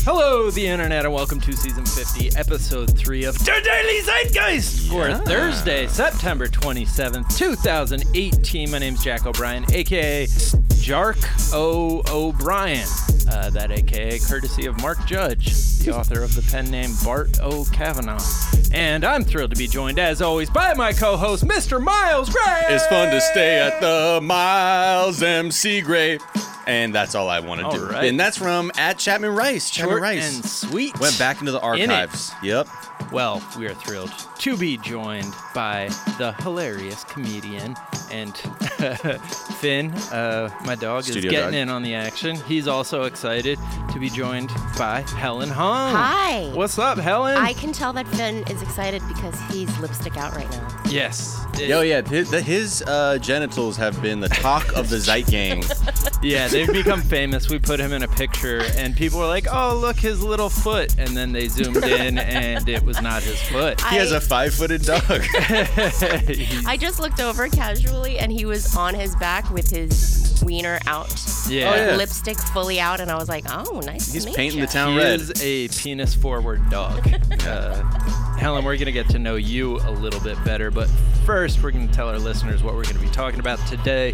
Hello, the internet, and welcome to season 50, episode 3 of The Daily Zeitgeist for Thursday, September 27th, 2018. My name's Jack O'Brien, a.k.a. Jark O. O'Brien. That a.k.a. courtesy of Mark Judge, the author of the pen name Bart O. Kavanaugh. And I'm thrilled to be joined, as always, by my co-host, Mr. Miles Gray. It's fun to stay at the Miles MC Gray. And that's all I want to do. Right. And that's from at Chapman Rice. Short and sweet. Went back into the archives. Yep. Well, we are thrilled to be joined by the hilarious comedian and Finn, my dog, Studio is getting dog. in on the action. He's also excited to be joined by Helen Hung. Hi. What's up, Helen? I can tell that Finn is excited because he's lipstick out right now. Yes. Yo, yeah, his genitals have been the talk of the Zeit gang. Yeah, they've become famous. We put him in a picture, and people were like, oh, look, his little foot. And then they zoomed in, and it was not his foot. He has a 5-footed dog. I just looked over casually, and he was on his back with his wiener out. Yeah. Oh, yeah. Lipstick fully out, and I was like, oh, nice He's to meet painting ya. the town He red. is a penis-forward dog. Helen, we're going to get to know you a little bit better, but first we're going to tell our listeners what we're going to be talking about today.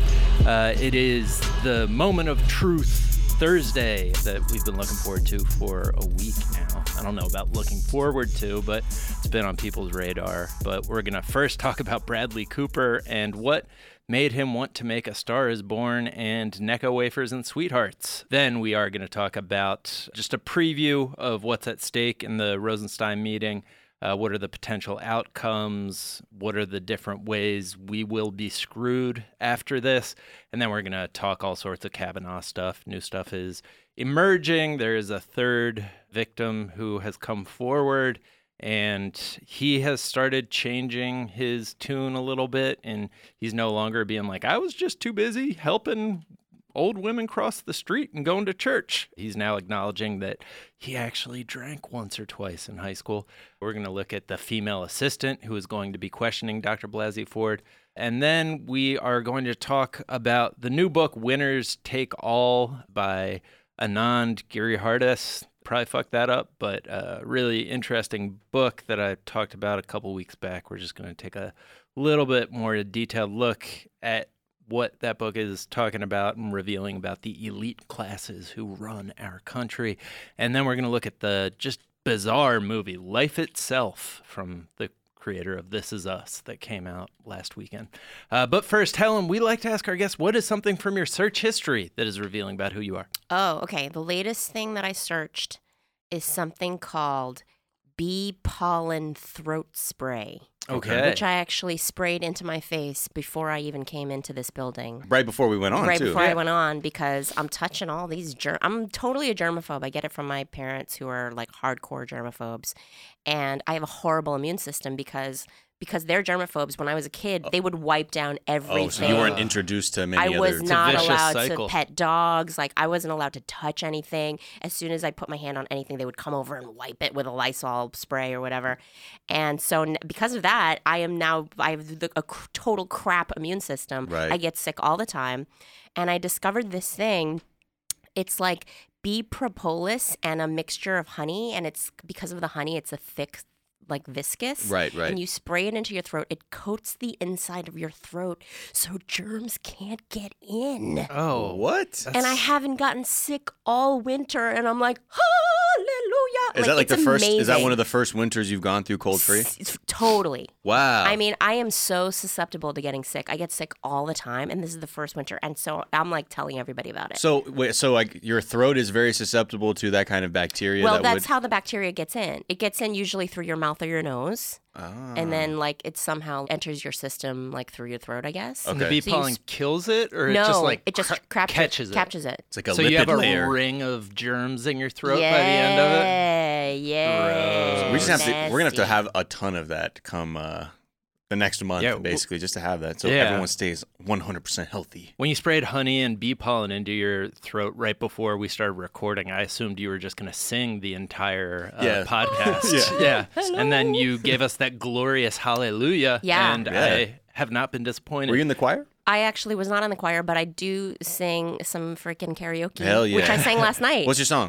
It is the Moment of Truth Thursday that we've been looking forward to for a week now. I don't know about looking forward to, but it's been on people's radar. But we're going to first talk about Bradley Cooper and what made him want to make A Star is Born and Necco Wafers and Sweethearts. Then we are going to talk about just a preview of what's at stake in the Rosenstein meeting. What are the potential outcomes? What are the different ways we will be screwed after this? And then we're going to talk all sorts of Kavanaugh stuff. New stuff is emerging. There is a third victim who has come forward, and he has started changing his tune a little bit, and he's no longer being like, I was just too busy helping old women cross the street and going to church. He's now acknowledging that he actually drank once or twice in high school. We're going to look at the female assistant who is going to be questioning Dr. Blasey Ford. And then we are going to talk about the new book, Winners Take All by Anand Giridharadas. Probably fucked that up, but a really interesting book that I talked about a couple weeks back. We're just going to take a little bit more detailed look at what that book is talking about and revealing about the elite classes who run our country. And then we're going to look at the just bizarre movie, Life Itself, from the creator of This Is Us, that came out last weekend. But first, Helen, we like to ask our guests, what is something from your search history that is revealing about who you are? Oh, okay. The latest thing that I searched is something called bee pollen throat spray. Okay. Which I actually sprayed into my face before I even came into this building. Right before we went on, Right too. before I went on, because I'm touching all these I'm totally a germaphobe. I get it from my parents who are like hardcore germaphobes. And I have a horrible immune system because they're germaphobes. When I was a kid, they would wipe down everything. Oh, so you weren't introduced to many I other... was not vicious allowed cycle. to pet dogs. Like, I wasn't allowed to touch anything. As soon as I put my hand on anything, they would come over and wipe it with a Lysol spray or whatever. And so because of that, I have a total crap immune system. Right. I get sick all the time. And I discovered this thing. It's like bee propolis and a mixture of honey. And it's because of the honey, it's a thick, like viscous. Right. And you spray it into your throat. It coats the inside of your throat so germs can't get in. Oh, What? And I haven't gotten sick all winter. And I'm like, hallelujah. Is that like it's the first? Is that amazing. one of the first winters you've gone through cold free? Totally. Wow. I mean, I am so susceptible to getting sick. I get sick all the time, and this is the first winter, and so I'm like telling everybody about it. So wait, so like your throat is very susceptible to that kind of bacteria. Well, that that's would... how the bacteria gets in. It gets in usually through your mouth or your nose, Ah. and then like it somehow enters your system like through your throat, I guess. And the Okay. bee So you pollen kills it, or No, it just like it just catches it? Captures it. It's like a So lipid you have a layer. ring of germs in your throat by the end of it? Yeah. We just have to. We're gonna have to Nasty. have a ton of that come the next month, Yeah, basically, just to have that, so yeah. everyone stays 100% healthy. When you sprayed honey and bee pollen into your throat right before we started recording, I assumed you were just going to sing the entire Yeah. podcast. Yeah. And then you gave us that glorious hallelujah. Yeah. And Yeah. I have not been disappointed. Were you in the choir? I actually was not in the choir, but I do sing some freaking karaoke, Hell yeah. which I sang last night. What's your song?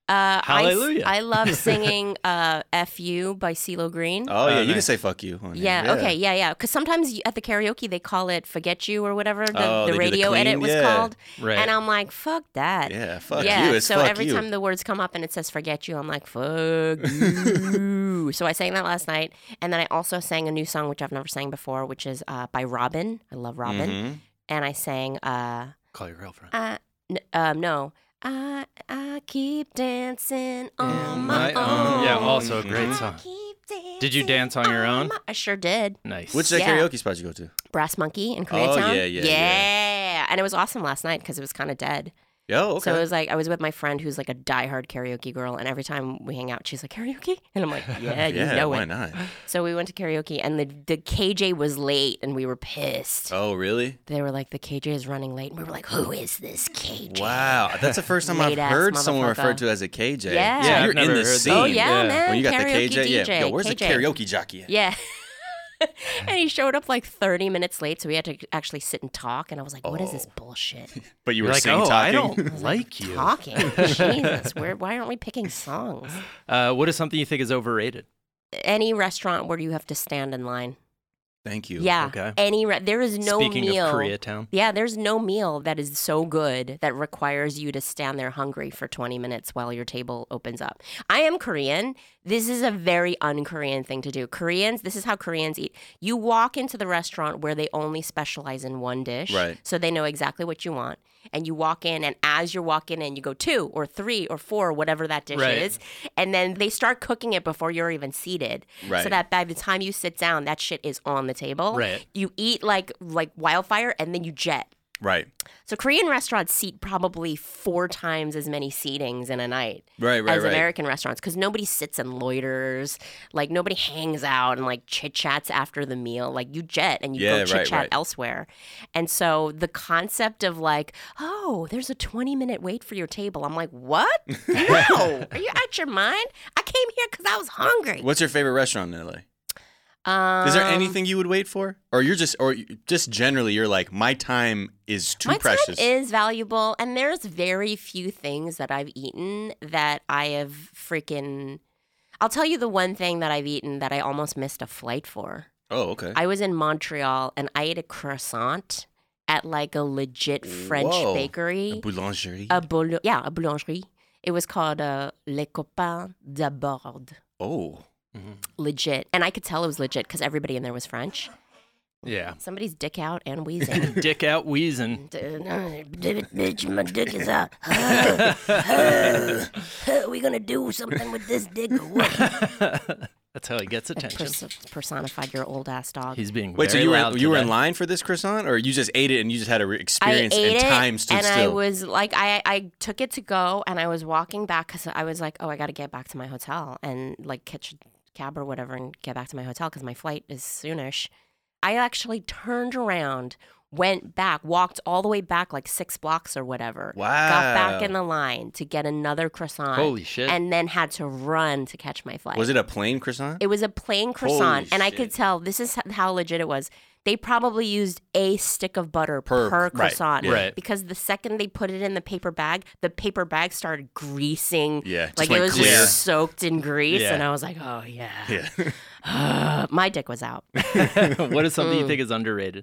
Hallelujah. I love singing F.U. by CeeLo Green. Oh, yeah, you can nice. say fuck you. On Yeah, here. okay, yeah. Because sometimes at the karaoke, they call it Forget You or whatever Oh, they the do the radio clean, edit was yeah. called. Right. And I'm like, fuck that. Yeah, fuck Yeah, you. It's so fuck every you. time the words come up and it says Forget You, I'm like, fuck you. So I sang that last night. And then I also sang a new song, which I've never sang before, which is by Robin. I love Robin. Mhm. And I sang, Call your girlfriend. no. I keep dancing on my my own. own. Yeah, also a great I song. keep Did you dancing dance on your own? I sure did. Nice. Which Yeah. karaoke spot you go to? Brass Monkey in Koreatown. yeah. Yeah. And it was awesome last night because it was kind of dead. Oh, okay. So it was like I was with my friend who's like a diehard karaoke girl, and every time we hang out, she's like, karaoke? And I'm like, yeah, you yeah, know why it. not? So we went to karaoke, and the KJ was late, and we were pissed. Oh, really? They were like, the KJ is running late. And we were like, who is this KJ? Wow, that's the first time I've Late-ass heard someone motherfucker. referred to as a KJ. Yeah. So Yeah, you're I've in never the heard that. scene. Oh, yeah, Yeah. man. When you got the karaoke KJ, DJ. Yo, where's the KJ? karaoke jockey at? Yeah. And he showed up like 30 minutes late, so we had to actually sit and talk. And I was like, what is this bullshit? But you You're were like, sing oh, I talking. don't like you. Talking? Jesus, why aren't we picking songs? What is something you think is overrated? Any restaurant where you have to stand in line. Thank you. Yeah. Okay. There is no Speaking meal. of Koreatown. Yeah, there's no meal that is so good that requires you to stand there hungry for 20 minutes while your table opens up. I am Korean. This is a very un-Korean thing to do. Koreans, this is how Koreans eat. You walk into the restaurant where they only specialize in one dish. Right. So they know exactly what you want. And you walk in, and as you're walking in, you go 2 or 3 or 4, whatever that dish Right. is. And then they start cooking it before you're even seated. Right. So that by the time you sit down, that shit is on the table. Right. You eat like wildfire, and then you jet. Right. So Korean restaurants seat probably 4 times as many seatings in a night Right. as American restaurants because nobody sits and loiters. Like nobody hangs out and like chit chats after the meal. Like you jet and you Yeah, go chit right, chat right. elsewhere. And so the concept of like, oh, there's a 20-minute wait for your table. I'm like, what? No, are you out your mind? I came here because I was hungry. What's your favorite restaurant in LA? Is there anything you would wait for, or just generally you're like, my time is too My precious? time is valuable, and there's very few things that I've eaten that I have freaking. I'll tell you the one thing that I've eaten that I almost missed a flight for. Oh, okay. I was in Montreal and I ate a croissant at like a legit French Whoa. bakery. A boulangerie. A boulangerie. It was called Les Copains d'Abord. Oh. Legit. And I could tell it was legit because everybody in there was French. Yeah. Somebody's dick out and wheezing. Dick out wheezing. Bitch, my dick is out. Are we gonna do something with this dick or what? That's how he gets attention. Personified your old ass dog. He's being Wait, so very you loud were in today. line for this croissant, or you just ate it and you just had an experience I ate and it, time stood and still? I was like, I took it to go, and I was walking back because I was like, oh, I got to get back to my hotel and like catch a cab or whatever and get back to my hotel because my flight is soonish. I actually turned around, went back, walked all the way back like 6 blocks or whatever. Wow. Got back in the line to get another croissant. Holy shit. And then had to run to catch my flight. Was it a plain croissant? It was a plain croissant, and I shit. could tell this is how legit it was. They probably used a stick of butter per right, croissant, yeah. Right. Because the second they put it in the paper bag started greasing. Yeah, just like it went was clear. just soaked in grease, Yeah. and I was like, oh yeah. Yeah. My dick was out. What is something Mm. you think is underrated?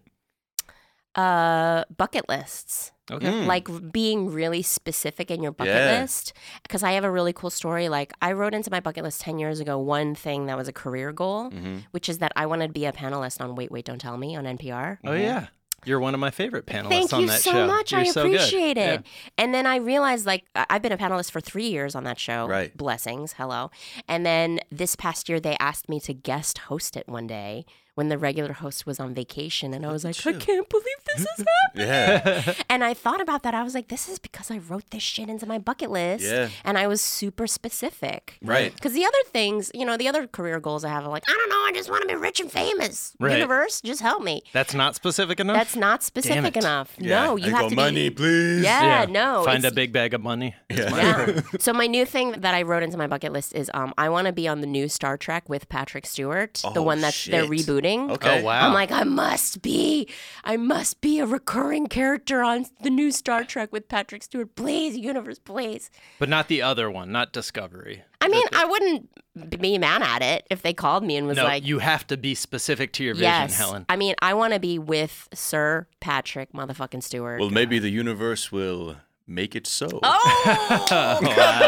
Bucket lists. Okay. Like being really specific in your bucket Yeah. list. Because I have a really cool story. Like I wrote into my bucket list 10 years ago one thing that was a career goal, which is that I wanted to be a panelist on Wait, Wait, Don't Tell Me on NPR. Oh, yeah. You're one of my favorite panelists Thank on you that so show. much. You're I so good. appreciate it. Yeah. And then I realized, like, I've been a panelist for 3 years on that show. Right. Blessings. Hello. And then this past year, they asked me to guest host it one day when the regular host was on vacation. And I was like, I can't believe this is happening. Yeah. And I thought about that. I was like, this is because I wrote this shit into my bucket list. Yeah. And I was super specific. Right. Because the other things, the other career goals I have are like, I don't know, I just want to be rich and famous. Right. Universe, just help me. That's not specific enough? That's not specific it. enough. Yeah. No, you I have go, to money, be. please. Yeah, no. Find a it's- big bag of money. Yeah. So my new thing that I wrote into my bucket list is I want to be on the new Star Trek with Patrick Stewart, the Oh, one that they're shit. rebooting. writing. Okay. Oh, wow. I'm like, I must be a recurring character on the new Star Trek with Patrick Stewart. Please, universe, please. But not the other one, not Discovery. I mean, I wouldn't be mad at it if they called me and was No, like, you have to be specific to your vision, yes. Helen. I mean, I want to be with Sir Patrick motherfucking Stewart. Well, maybe the universe will make it so. Oh!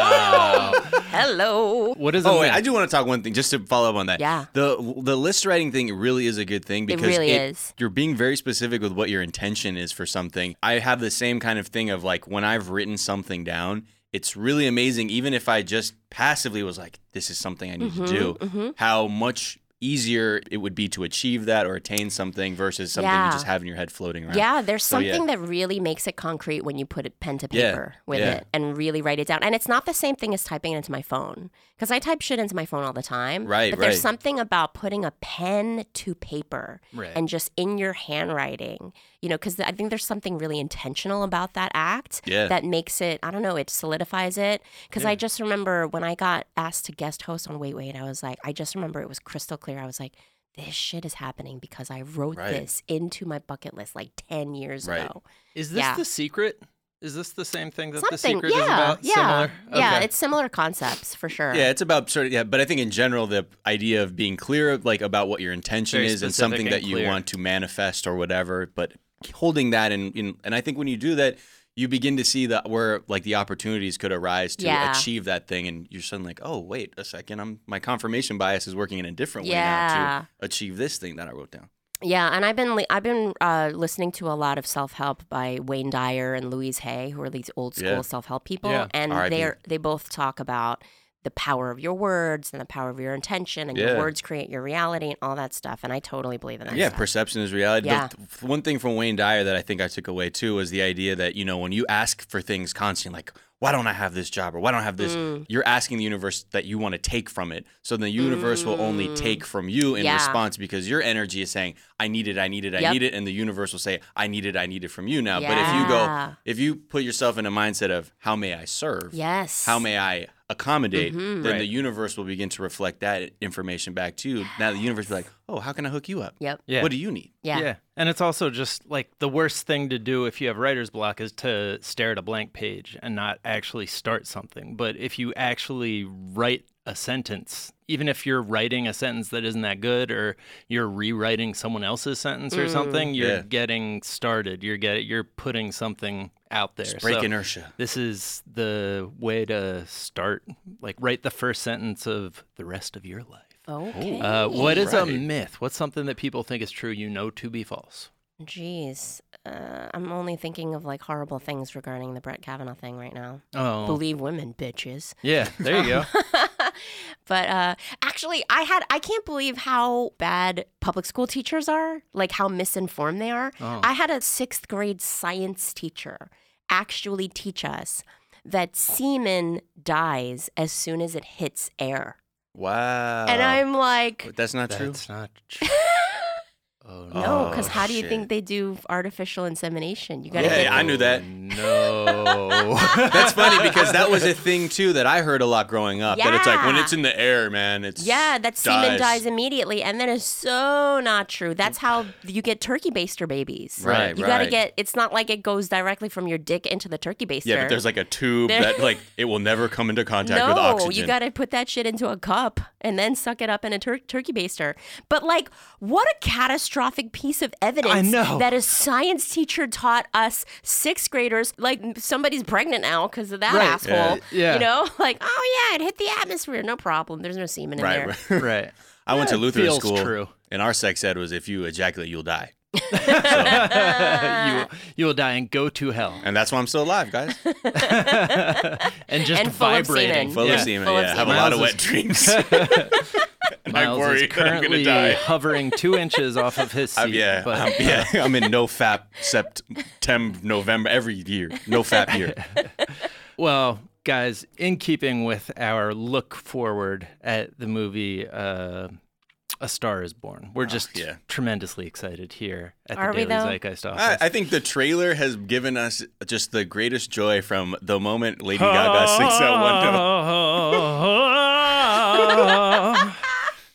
Wow. Hello. What is Oh, wait, I do want to talk one thing just to follow up on that. Yeah. The list writing thing really is a good thing because really is. You're being very specific with what your intention is for something. I have the same kind of thing of like when I've written something down, it's really amazing, even if I just passively was like, this is something I need to do, how much easier it would be to achieve that or attain something versus something you just have in your head floating around. Yeah, there's So, something that really makes it concrete when you put a pen to Yeah, paper with yeah. it and really write it down. And it's not the same thing as typing it into my phone because I type shit into my phone all the time. Right, But there's right. something about putting a pen to paper Right. and just in your handwriting, because I think there's something really intentional about that act that makes it, I don't know, it solidifies it. Because I just remember when I got asked to guest host on Wait, Wait, I was like, I just remember it was crystal clear. I was like, this shit is happening because I wrote this into my bucket list like 10 years ago. Is this The Secret? Is this the same thing that The Something, Secret is about? yeah. Similar? Yeah, Okay. it's similar concepts for sure. Yeah, it's about but I think in general the idea of being clear like about what your intention Very is and specific something and that you clear. want to manifest or whatever, but holding that and I think when you do that, you begin to see where like the opportunities could arise to achieve that thing, and you're suddenly like, oh wait a second, my confirmation bias is working in a different way now to achieve this thing that I wrote down. Yeah, and I've been listening to a lot of self-help by Wayne Dyer and Louise Hay, who are these old school self-help people, and R.I.P. they both talk about the power of your words and the power of your intention, and your words create your reality and all that stuff. And I totally believe in that. Yeah, stuff. perception is reality. Yeah. The one thing from Wayne Dyer that I think I took away too was the idea that, when you ask for things constantly, like, why don't I have this job or why don't I have this? You're asking the universe that you want to take from it. So the universe will only take from you in response because your energy is saying, I need it, I need it, I need it. And the universe will say, I need it from you now. But if you put yourself in a mindset of how may I serve? Yes. How may I accommodate? Then the universe will begin to reflect that information back to you. Now the universe will be like, oh, how can I hook you up? Yep. Yeah. What do you need? Yeah. And it's also just like the worst thing to do if you have writer's block is to stare at a blank page and not actually start something. But if you actually write a sentence, even if you're writing a sentence that isn't that good or you're rewriting someone else's sentence or something, you're getting started. You're putting something out there. Just break So inertia. this is the way to start. Like write the first sentence of the rest of your life. Okay. What is a Right. myth? What's something that people think is true you know to be false? Jeez. I'm only thinking of like horrible things regarding the Brett Kavanaugh thing right now. Oh. Believe women, bitches. Yeah, there you go. But actually, I can't believe how bad public school teachers are, like how misinformed they are. Oh. I had a 6th grade science teacher actually teach us that semen dies as soon as it hits air. Wow. And I'm like, But that's not true. That's not true. Oh, no, because how do you shit. think they do artificial insemination? You gotta Yeah, get I knew that. No. That's funny because that was a thing too that I heard a lot growing up. That it's like when Yeah. it's in the air, man, it's that semen dies immediately, and that is so not true. That's how you get turkey baster babies. Right, You gotta right. get. It's not like it goes directly from your dick into the turkey baster. Yeah, but there's like a tube that like it will never come into contact with no, oxygen. you gotta put that shit into a cup and then suck it up in a turkey baster. But like, what a catastrophic piece of evidence I know. that a science teacher taught us 6th graders. Like somebody's pregnant now because of that Right. asshole. Yeah. You know, like, oh yeah, it hit the atmosper, no problem. There's no semen in there. Right. Right. I went to Yeah, it Lutheran feels school, true. and our sex ed was if you ejaculate, you'll die. You will die and go to hell. And that's why I'm still alive, guys. And just And full of vibrating. semen. Full Yeah. of semen. Full of Yeah, have a semen. lot of Miles wet dreams. And I Miles worry is that I'm gonna currently die. hovering 2 inches off of his seat. I'm in no fap September, November every year. No fap year. Well, guys, in keeping with our look forward at the movie A Star is Born, we're just tremendously excited here at Are the we, Daily though? Zeitgeist office. I think the trailer has given us just the greatest joy from the moment Lady Gaga sings that one note.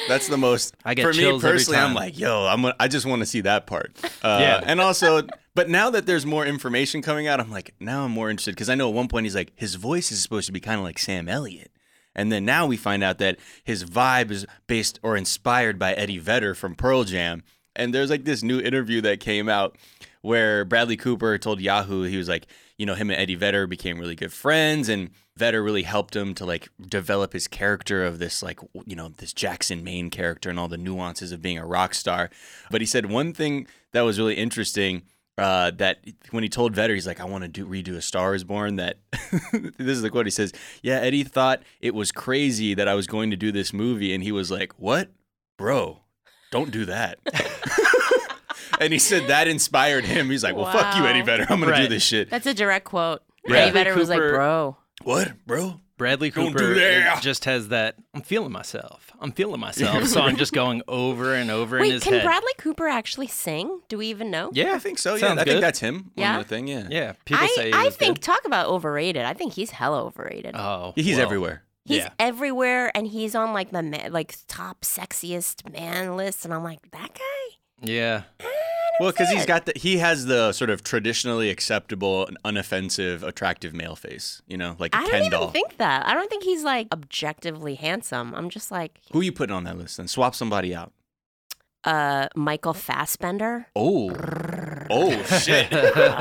That's the most. I get for me chills every personally. I'm time. like, yo, I just want to see that part. Yeah. And also, but now that there's more information coming out, I'm like, now I'm more interested because I know at one point he's like, his voice is supposed to be kind of like Sam Elliott. And then now we find out that his vibe is based or inspired by Eddie Vedder from Pearl Jam. And there's like this new interview that came out where Bradley Cooper told Yahoo, he was like, you know, him and Eddie Vedder became really good friends, and Vedder really helped him to like develop his character of this, like, you know, this Jackson Maine character and all the nuances of being a rock star. But he said one thing that was really interesting, that when he told Vedder, he's like, I want to redo A Star Is Born, that this is the quote. He says, yeah, Eddie thought it was crazy that I was going to do this movie. And he was like, what? Bro, don't do that. And he said that inspired him. He's like, well, fuck you, Eddie Vedder. I'm going to do this shit. That's a direct quote. Yeah. Eddie Vedder was like, bro. What, bro? Bradley Don't Cooper do that. just has that I'm feeling myself song just going over and over in Wait, his can head. Bradley Cooper actually sing? Do we even know? Yeah, I think so. Yeah, Sounds I think good. that's him. Yeah? One of the thing. Yeah. Yeah, people say I he's think, good. talk about overrated. I think he's hella overrated. Oh, He's well, everywhere. He's yeah. everywhere, and he's on like the top sexiest man list, and I'm like, that guy? Yeah. Well, because he has the sort of traditionally acceptable, unoffensive, attractive male face. You know, like a I Ken don't doll. even think that. I don't think he's like objectively handsome. I'm just like, Who are you putting on that list? Then swap somebody out. Michael Fassbender. Oh, oh shit.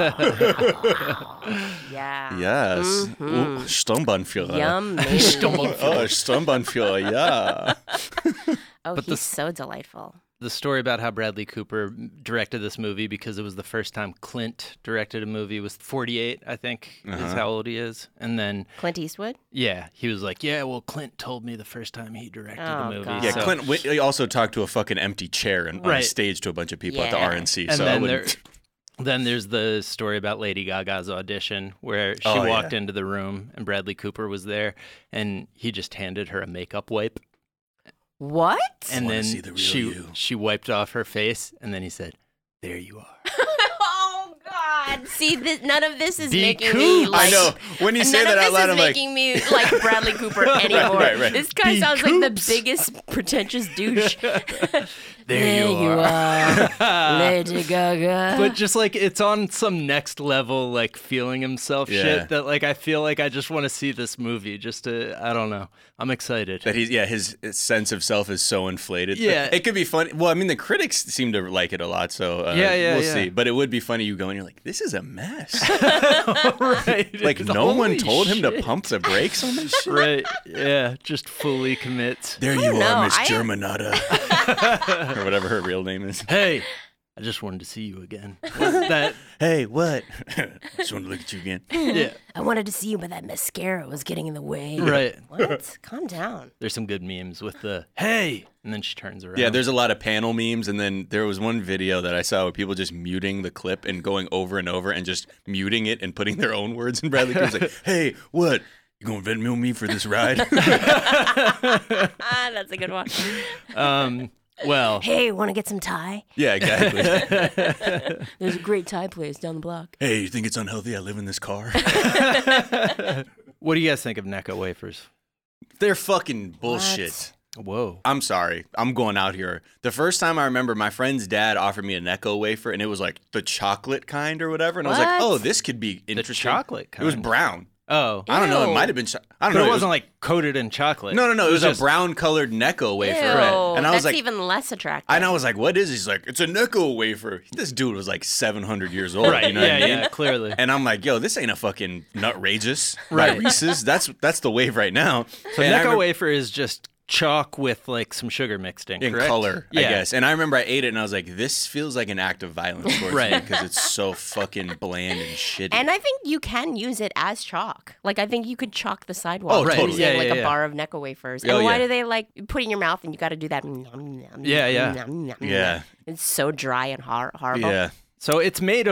Yeah. Yes. Mhm. Ooh, Sturmbannführer. Yum. Oh, Sturmbannführer. Yeah. Oh, But he's so delightful. The story about how Bradley Cooper directed this movie, because it was the first time Clint directed a movie, was 48, I think, is how old he is. And then, Clint Eastwood. yeah, he was like, yeah, well, Clint told me the first time he directed Oh, the movie. God. Yeah, So- Clint Whitley also talked to a fucking empty chair on a Right. stage to a bunch of people at the Yeah. RNC. And So I then wouldn't. then there's the story about Lady Gaga's audition, where she Oh, walked yeah. into the room and Bradley Cooper was there, and he just handed her a makeup wipe. What? And wanna then see the real you. she wiped off her face, and then he said, there you are. Oh God! See, none of this is Be making cool. me like. I know. When you say none that of out this loud, is I'm like, making me like Bradley Cooper anymore. right. This guy Be sounds like the Coops. biggest pretentious douche. There you are. Lady Gaga. But just like it's on some next level, like feeling himself Yeah. shit that like I feel like I just want to see this movie just to, I don't know. I'm excited. that his sense of self is so inflated. Yeah. It could be funny. Well, I mean, the critics seem to like it a lot, so we'll yeah. see. But it would be funny you go and you're like, this is a mess. Right. Like, no one Holy told him to shit. pump the brakes on this shit? Right. Yeah. Just fully commits. There you don't know. are, Miss I- Germanata. Or whatever her real name is. Hey, I just wanted to see you again. That. Hey, what? Just want to look at you again. Yeah. I wanted to see you, but that mascara was getting in the way. Right. What? Calm down. There's some good memes with the hey, and then she turns around. Yeah, there's a lot of panel memes, and then there was one video that I saw with people just muting the clip and going over and over and just muting it and putting their own words in Bradley Cooper's like, hey, what? You gonna windmill me for this ride? Ah, that's a good one. Well, Hey, want to get some Thai? Yeah, exactly. There's a great Thai place down the block. Hey, you think it's unhealthy I live in this car? what do you guys think of Necco wafers? They're fucking bullshit. Whoa. I'm sorry. I'm going out here. The first time I remember my friend's dad offered me a Necco wafer, and it was like the chocolate kind or whatever. And I was like, What? oh, this could be The interesting. chocolate It was kind. brown. Oh. I don't know. It Ew. might have been. I don't But know. it wasn't like coated in chocolate. No. It was just a brown colored Necco wafer. Ew, And I was that's like, even less attractive. and I was like, what is it? He's like, it's a Necco wafer. This dude was like 700 years old. Right. You know what I mean? Yeah, clearly. And I'm like, yo, this ain't a fucking Nutrageous Right. by Reese's. That's the wave right now. So And I Necco remember- wafer is just chalk with like some sugar mixed in, in correct? color, Yeah. I guess. And I remember I ate it and I was like, this feels like an act of violence towards Right. me because it's so fucking bland and shitty. And I think you can use it as chalk. Like I think you could chalk the sidewalk Oh, totally. using Yeah, like yeah, a yeah. bar of Necco wafers. Oh, And why yeah. do they like put it in your mouth and you got to do that? Yeah. Yeah. Yeah. It's so dry and horrible. yeah. So it's made of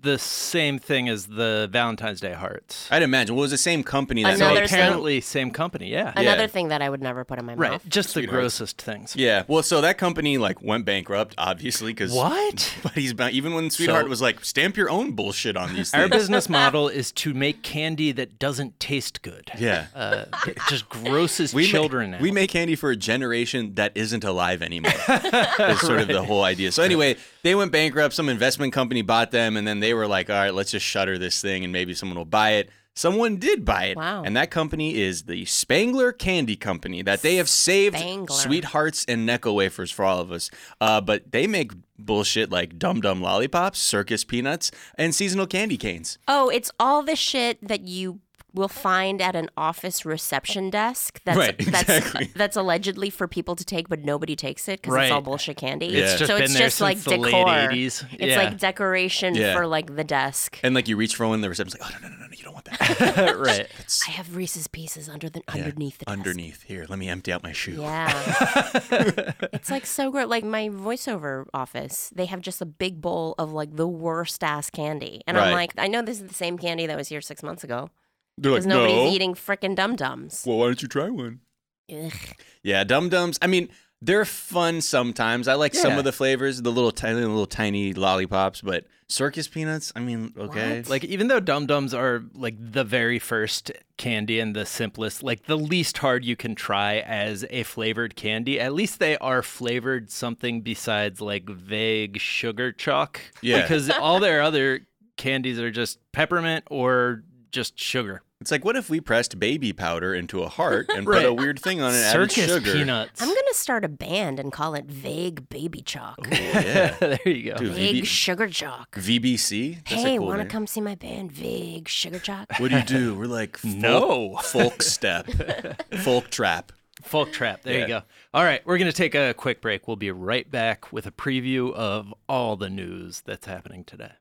the same thing as the Valentine's Day hearts. I'd imagine. Well, it was the same company that Another made thing- Apparently, same company, yeah. Another thing that I would never put in my Right, mouth. just the Sweethearts. grossest things. Yeah. Well, so that company like went bankrupt, obviously, because What? But even when Sweetheart So- was like, stamp your own bullshit on these Our things. business model is to make candy that doesn't taste good. Yeah. It just grosses We children make, out. we make candy for a generation that isn't alive anymore. Is sort of the whole idea. So anyway, they went bankrupt. Some investment company bought them, and then they were like, "All right, let's just shutter this thing, and maybe someone will buy it." Someone did buy it, Wow. and that company is the Spangler Candy Company. That they have saved Spangler. Sweethearts and Necco wafers for all of us. But they make bullshit like Dum Dum lollipops, circus peanuts, and seasonal candy canes. Oh, it's all the shit that you will find at an office reception desk that's Right, exactly. that's allegedly for people to take, but nobody takes it because Right. it's all bullshit candy. It's just so been it's there just like since the late decor. 80s. It's Yeah. like decoration Yeah. for like the desk. And like you reach for one, the reception's like, "Oh no, you don't want that." Right. I have Reese's Pieces underneath the desk. Underneath here, let me empty out my shoe. Yeah. It's like so great. Like my voiceover office, they have just a big bowl of like the worst ass candy. And I'm Right. like, I know this is the same candy that was here 6 months ago. They're like, Because nobody's "No." eating frickin' Dum Dums. Well, why don't you try one? Ugh. Yeah, Dum Dums. I mean, they're fun sometimes. I like some Yeah. of the flavors, the little tiny lollipops, but circus peanuts. I mean, okay. What? Like, even though Dum Dums are like the very first candy and the simplest, like the least hard you can try as a flavored candy, at least they are flavored something besides like vague sugar chalk. Yeah. Because all their other candies are just peppermint or just sugar. It's like, what if we pressed baby powder into a heart and put Right. a weird thing on it, added Circus sugar? peanuts. I'm going to start a band and call it Vague Baby Chalk. Oh, yeah. There you go. Dude, Vague Sugar Chalk. VBC? That's Hey, a cool want to name. come see my band, Vague Sugar Chalk? What do you do? We're like No. folk step, folk trap. Folk Trap. There Yeah. you go. All right, we're going to take a quick break. We'll be right back with a preview of all the news that's happening today.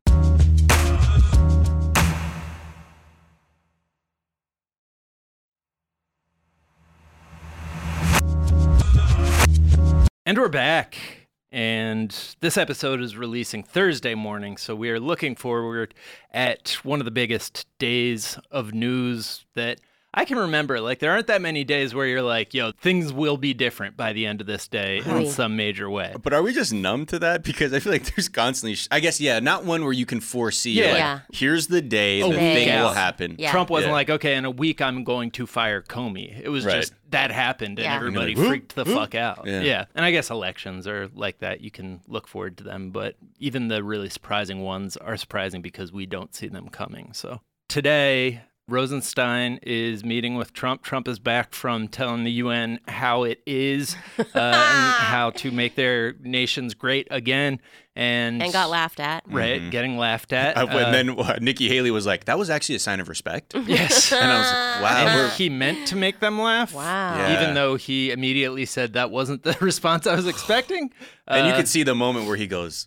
And we're back. And this episode is releasing Thursday morning, so we are looking forward at one of the biggest days of news that I can remember. Like, there aren't that many days where you're like, yo, things will be different by the end of this day in Right. some major way. But are we just numb to that? Because I feel like there's constantly, I guess, yeah, not one where you can foresee. Yeah. Like, Yeah. here's the day, A the week thing will out. happen. Yeah. Trump wasn't Yeah. like, okay, in a week I'm going to fire Comey. It was Right. just that happened and Yeah. everybody And you're like, freaked the fuck out. Yeah. And I guess elections are like that. You can look forward to them, but even the really surprising ones are surprising because we don't see them coming. So today, Rosenstein is meeting with Trump. Trump is back from telling the UN how it is and how to make their nations great again. And got laughed at. Right, getting laughed at. And then Nikki Haley was like, that was actually a sign of respect. And Yes. I was like, wow. And he meant to make them laugh. Wow. Yeah. Even though he immediately said that wasn't the response I was expecting. And you could see the moment where he goes,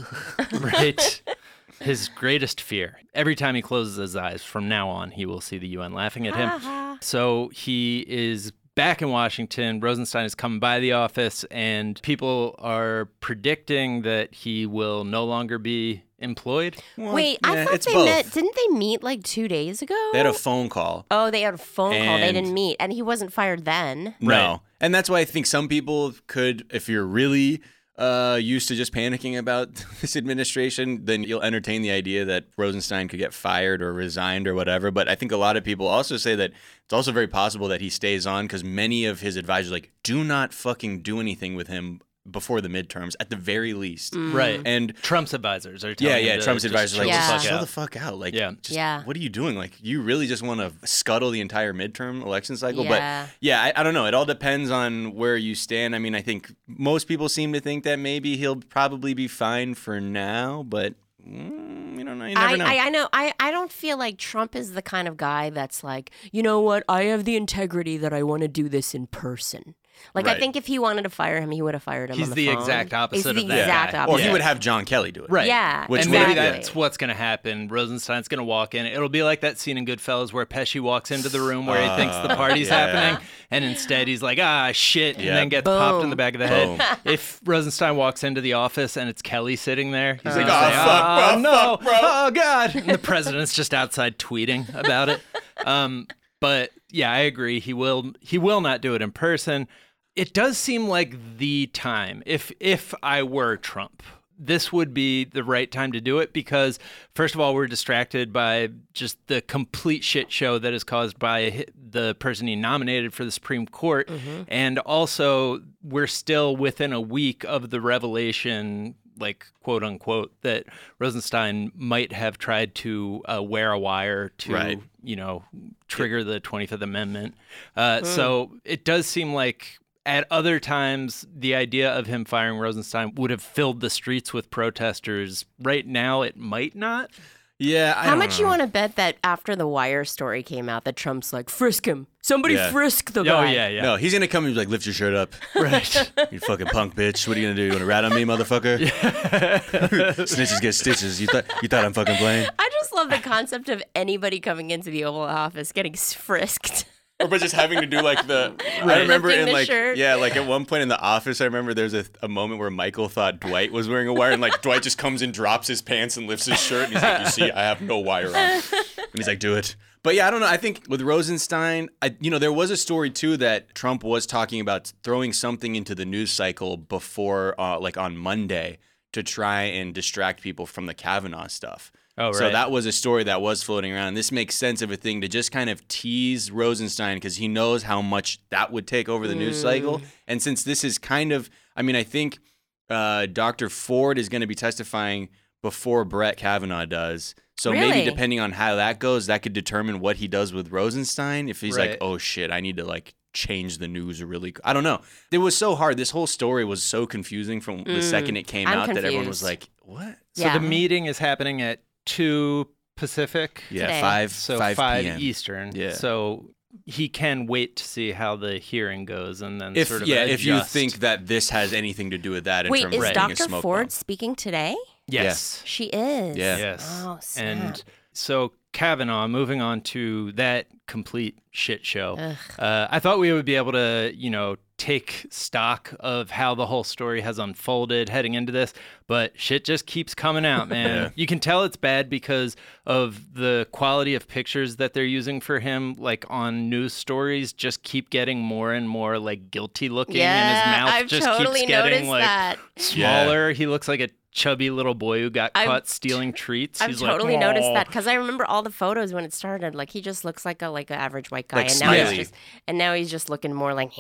Right. His greatest fear. Every time he closes his eyes, from now on, he will see the UN laughing at him. So he is back in Washington. Rosenstein is coming by the office, and people are predicting that he will no longer be employed. well, Wait, yeah, I thought it's they both. met. Didn't they meet like 2 days ago? They had a phone call. Oh, they had a phone call. They And- didn't meet, and he wasn't fired then. No. Right. And that's why I think some people could, if you're really used to just panicking about this administration, then you'll entertain the idea that Rosenstein could get fired or resigned or whatever. But I think a lot of people also say that it's also very possible that he stays on because many of his advisors do not fucking do anything with him before the midterms at the very least. Right. And Trump's advisors are telling him to Trump's just advisors are like, chill the just fuck chill out. the fuck out. Like, Yeah. just, Yeah. what are you doing? Like, you really just want to scuttle the entire midterm election cycle? Yeah. But yeah, I don't know. It all depends on where you stand. I mean, I think most people seem to think that maybe he'll probably be fine for now, but you don't know. You never know. I know. I don't feel like Trump is the kind of guy that's like, you know what? I have the integrity that I want to do this in person. Like, I Right. think if he wanted to fire him, he would have fired him He's on the the phone. exact opposite He's of the that exact guy. opposite. Or he would have John Kelly do it. Right. Yeah, Which and would maybe have- that's what's going to happen. Rosenstein's going to walk in. It'll be like that scene in Goodfellas where Pesci walks into the room where he thinks the party's yeah. happening, and instead he's like, shit, and Yep. then gets popped in Boom. the back of the head. If Rosenstein walks into the office and it's Kelly sitting there, he's like, "Oh, fuck, bro, no, fuck, bro." oh, God. And the president's just outside tweeting about it. But yeah, I agree. He will not do it in person. It does seem like the time, if I were Trump, this would be the right time to do it because, first of all, we're distracted by just the complete shit show that is caused by the person he nominated for the Supreme Court. And also, we're still within a week of the revelation, like, quote unquote, that Rosenstein might have tried to wear a wire to, Right. trigger the 25th Amendment. So it does seem like at other times, the idea of him firing Rosenstein would have filled the streets with protesters. Right now, it might not. Yeah. How much you want to bet that after the Wire story came out that Trump's like, frisk him. Somebody Yeah. frisk the Oh, guy. yeah. No, he's gonna come and be like, lift your shirt up. Right. You fucking punk bitch. What are you gonna do? You wanna rat on me, motherfucker? Snitches get stitches. You thought I'm fucking playing? I just love the concept of anybody coming into the Oval Office getting frisked. Or just having to do like the. I remember Lifting in the like shirt. like at one point in The Office, I remember there's a moment where Michael thought Dwight was wearing a wire, and like Dwight just comes and drops his pants and lifts his shirt, and he's like, "You see, I have no wire on," and he's like, "Do it." But yeah, I don't know. I think with Rosenstein, there was a story too that Trump was talking about throwing something into the news cycle before, like on Monday, to try and distract people from the Kavanaugh stuff. Oh, right. So that was a story that was floating around. And this makes sense of a thing to just kind of tease Rosenstein because he knows how much that would take over the news cycle. And since this is kind of, I think Dr. Ford is going to be testifying before Brett Kavanaugh does. So Really? maybe depending on how that goes, that could determine what he does with Rosenstein. If he's Right. like, oh shit, I need to like change the news really. I don't know. It was so hard. This whole story was so confusing from the second it came I'm out that everyone was confused. like, what? So Yeah. the meeting is happening at 2 Pacific. Yeah, Today. 5 5 p.m. Eastern. Yeah. So he can wait to see how the hearing goes and then If sort of if you adjust. think that this has anything to do with that in Wait, terms is of being a Dr. smoke Ford bomb. speaking today? Yes. She is. Yeah. Yes. Oh, snap. And so Kavanaugh, moving on to that complete shit show. I thought we would be able to, take stock of how the whole story has unfolded heading into this, but shit just keeps coming out, man. Yeah. You can tell it's bad because of the quality of pictures that they're using for him, like on news stories, just keep getting more and more like guilty looking, and his mouth I've just totally keeps getting noticed like that. smaller. He looks like a chubby little boy who got I've- caught stealing treats. I've He's totally like, noticed "Aw." that because I remember all the photos when it started. Like he just looks like a average white guy, Like and smiley. now he's just looking more like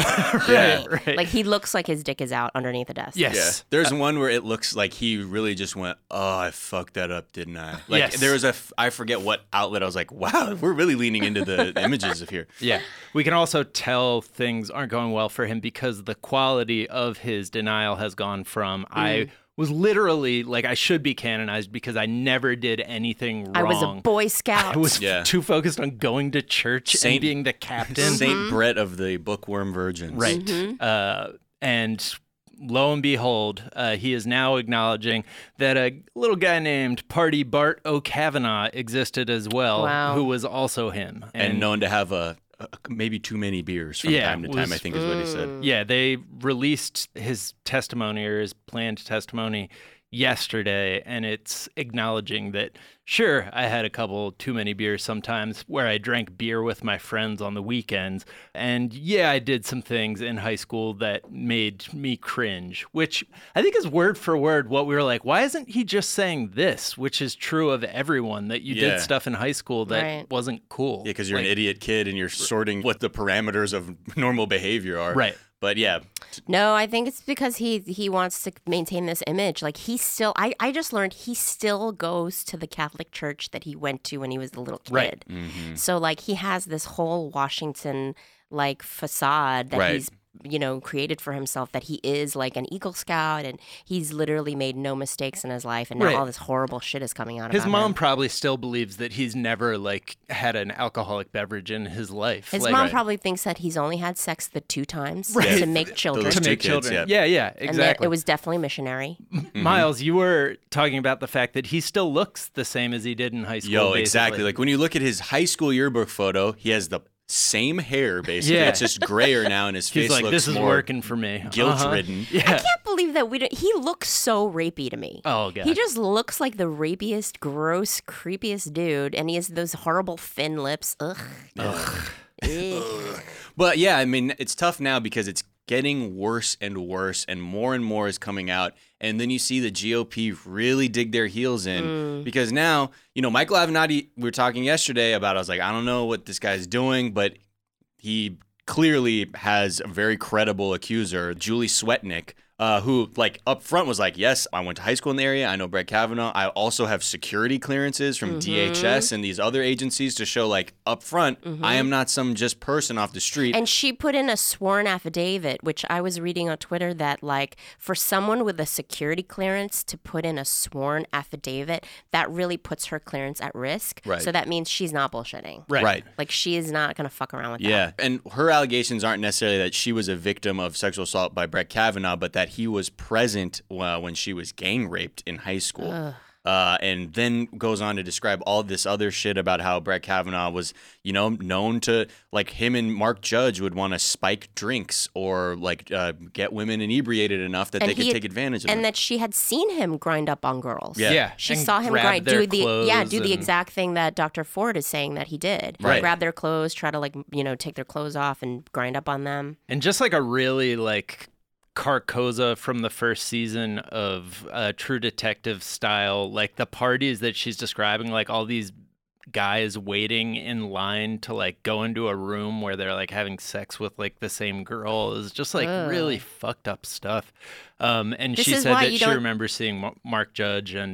Yeah. Right. like he looks like his dick is out underneath the desk. Yes. Yeah. There's one where it looks like he really just went, oh, I fucked that up, didn't I? Like Yes. there was I forget what outlet. I was like, wow, we're really leaning into the images of here. Yeah. We can also tell things aren't going well for him because the quality of his denial has gone from I was literally like I should be canonized because I never did anything wrong. I was a Boy Scout. I was Yeah. too focused on going to church and Saint- being the captain. Saint Brett of the Bookworm Virgins. Right. And lo and behold, he is now acknowledging that a little guy named Party Bart O'Kavanaugh existed as well, Wow. who was also him. And known to have maybe too many beers from time to time, was- I think is what he said. Yeah, they released his testimony or his planned testimony yesterday, and it's acknowledging that, sure, I had a couple too many beers sometimes where I drank beer with my friends on the weekends. And yeah, I did some things in high school that made me cringe, which I think is word for word what we were like, why isn't he just saying this, which is true of everyone, that you Yeah. did stuff in high school that Right. wasn't cool. Yeah, because you're an Like, idiot kid and you're sorting what the parameters of normal behavior are. Right. But yeah, No, I think it's because he wants to maintain this image. Like he still, I just learned he still goes to the Catholic church that he went to when he was a little kid. Right. Mm-hmm. So like he has this whole Washington like facade that Right. he's created for himself that he is like an Eagle Scout and he's literally made no mistakes in his life, and now Right. all this horrible shit is coming out His about mom him. probably still believes that he's never like had an alcoholic beverage in his life. His like, mom probably thinks that he's only had sex the 2 times Right. to make children. Those to two make kids, children. yeah. Yeah, And that exactly. it was definitely missionary. Miles, you were talking about the fact that he still looks the same as he did in high school. Yo, basically. exactly. Like when you look at his high school yearbook photo, he has the same hair basically. Yeah. It's just grayer now, and his He's face like, looks this is more working for me. guilt-ridden. Yeah. I can't believe that he looks so rapey to me. Oh, God. He just looks like the rapiest, gross, creepiest dude, and he has those horrible thin lips. Ugh. Ugh. But yeah, I mean, it's tough now because it's getting worse and worse, and more is coming out. And then you see the GOP really dig their heels in because now, Michael Avenatti, we were talking yesterday about, I was like, I don't know what this guy's doing, but he clearly has a very credible accuser, Julie Swetnick, who like up front was like, yes, I went to high school in the area. I know Brett Kavanaugh. I also have security clearances from DHS and these other agencies to show like up front, I am not some just person off the street. And she put in a sworn affidavit, which I was reading on Twitter, that like for someone with a security clearance to put in a sworn affidavit, that really puts her clearance at risk. Right. So that means she's not bullshitting. Right. Like she is not going to fuck around with that. Yeah, and her allegations aren't necessarily that she was a victim of sexual assault by Brett Kavanaugh, but that he was present when she was gang raped in high school. And then goes on to describe all this other shit about how Brett Kavanaugh was, known to, like, him and Mark Judge would want to spike drinks or, like, get women inebriated enough that And they could he had- take advantage of And them. that she had seen him grind up on girls. Yeah. Yeah. She and saw him grab their do the clothes do the and- exact thing that Dr. Ford is saying that he did. Right. Grab their clothes, try to take their clothes off and grind up on them. And just like a really like Carcosa from the first season of True Detective style, like the parties that she's describing, like all these guys waiting in line to like go into a room where they're like having sex with like the same girl is just like really fucked up stuff. And This she is said why that you she don't- remembers seeing Mark Judge and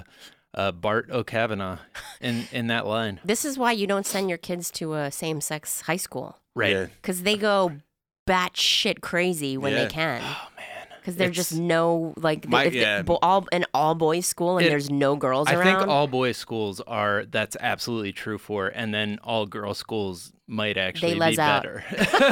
Bart O'Kavanaugh in that line. This is why you don't send your kids to a same-sex high school, Right. Yeah. because they go batshit crazy when Yeah. they can. Oh man. Because there's It's- just no like My- if yeah. an all boys school and It- there's no girls I around. think all boys schools that's absolutely true for, and then all girl schools might actually be les out. better.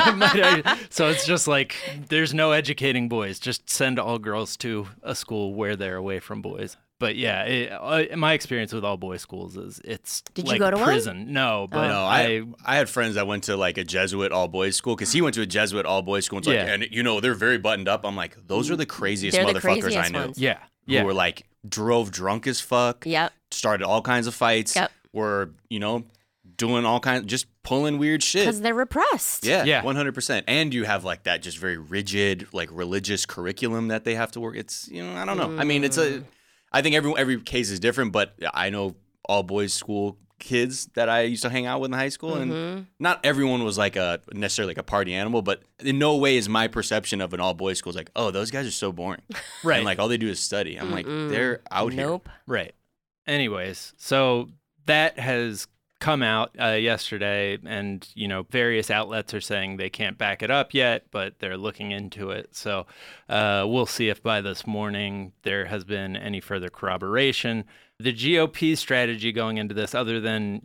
So it's just like there's no educating boys. Just send all girls to a school where they're away from boys. But yeah, my experience with all boys schools is it's Did you like go to one? prison. No, but No, I had friends that went to like a Jesuit all boys school because he went to a Jesuit all boys school. And it's Yeah. like, and they're very buttoned up. I'm like, those are the craziest They're the motherfuckers I craziest knew. ones. yeah, Who yeah. were like drove drunk as fuck. Yep. Started all kinds of fights. Yep. Were doing all kinds, just pulling weird shit. Because they're repressed. Yeah, Yeah. 100%. And you have like that just very rigid, like religious curriculum that they have to work. It's I don't know. I mean, I think every case is different, but I know all boys school kids that I used to hang out with in high school, and not everyone was like necessarily like a party animal, but in no way is my perception of an all boys school is like, oh, those guys are so boring, Right. And like all they do is study. I'm like, they're out here. Nope. Right. Anyways, so that has come out yesterday, and various outlets are saying they can't back it up yet, but they're looking into it. So we'll see if by this morning there has been any further corroboration. The GOP's strategy going into this, other than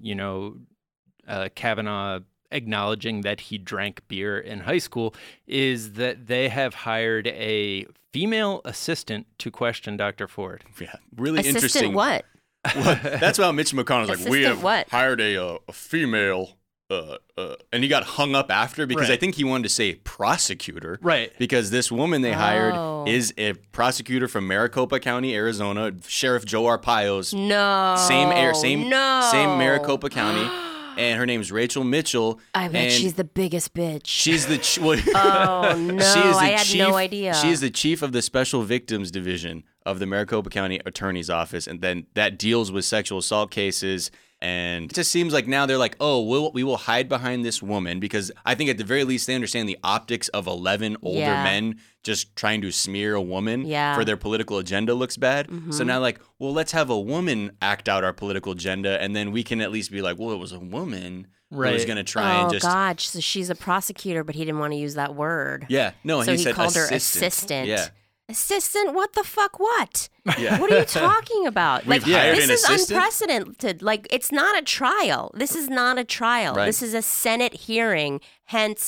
Kavanaugh acknowledging that he drank beer in high school, is that they have hired a female assistant to question Dr. Ford. Yeah, really Assistant interesting. what? Well, that's why Mitch McConnell's like, we Assistant have what? hired a female, and he got hung up after because I Right. think he wanted to say prosecutor. Right. Because this woman they Oh. hired is a prosecutor from Maricopa County, Arizona, Sheriff Joe Arpaio's No. same No. Maricopa County, and her name's Rachel Mitchell. I bet and she's the biggest bitch. she's the Oh no! I had no idea. She is the chief of the Special Victims Division of the Maricopa County Attorney's Office, and then that deals with sexual assault cases And it just seems like now they're like, oh, we will hide behind this woman because I think at the very least they understand the optics of 11 older men just trying to smear a woman for their political agenda looks bad. So now like, well, let's have a woman act out our political agenda and then we can at least be like, well, it was a woman who was going to try and just... Oh, God. So she's a prosecutor, but he didn't want to use that word. Yeah. No, so he he said called assistant. her assistant. Yeah. Assistant? What the fuck? What? Yeah. What are you talking about? We've hired this an is assistant? unprecedented. Like, it's not a trial. This is not a trial. Right. This is a Senate hearing. Hence,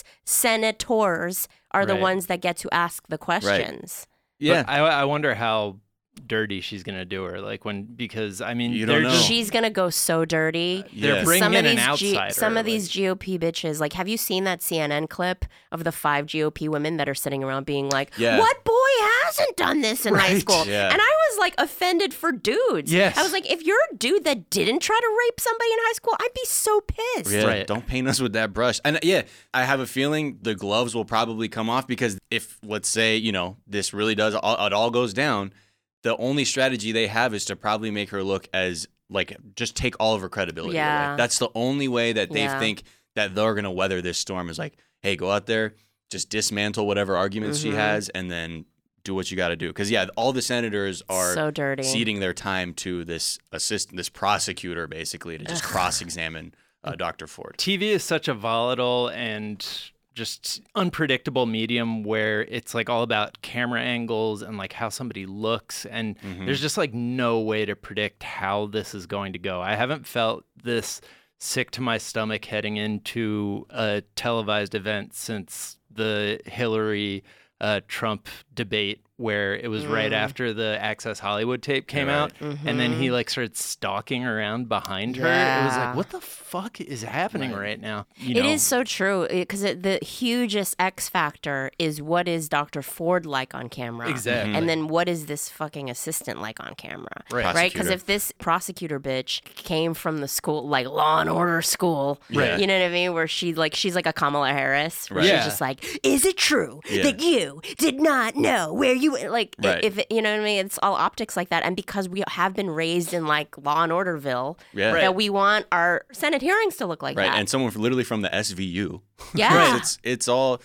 senators are the ones that get to ask the questions. Yeah. I wonder how dirty she's gonna do her, like because I mean, You don't know. She's gonna go so dirty. They're bringing in an outsider. Some of these GOP bitches, like, have you seen that CNN clip of the 5 GOP women that are sitting around being like, "What boy hasn't done this in high school?" Yeah. And I was like offended for dudes. Yes. I was like, if you're a dude that didn't try to rape somebody in high school, I'd be so pissed. Yeah, Right. don't paint us with that brush. And I have a feeling the gloves will probably come off because if, let's say, this really does, it all goes down, the only strategy they have is to probably make her look as, like, just take all of her credibility away. That's the only way that they think that they're going to weather this storm is like, hey, go out there, just dismantle whatever arguments she has, and then do what you got to do. Because, all the senators are so dirty. ceding their time to this prosecutor, basically, to just cross-examine Dr. Ford. TV is such a volatile and just unpredictable medium where it's like all about camera angles and like how somebody looks, and there's just like no way to predict how this is going to go. I haven't felt this sick to my stomach heading into a televised event since the Hillary Trump debate, where it was right after the Access Hollywood tape came out, and then he like started stalking around behind her. It was like, what the fuck is happening right now? It is so true because the hugest X factor is what is Dr. Ford like on camera? Exactly. And then what is this fucking assistant like on camera? Right. Because if this prosecutor bitch came from the school, like Law and Order school, Right. you know what I mean? Where she's like a Kamala Harris, where Right. she's just like, is it true that you did not know where you like? Right. If you know what I mean? It's all optics like that, and because we have been raised in like Law and Orderville, that we want our Senate hearings to look like Right, that. and someone literally from the SVU. Yeah. It's all,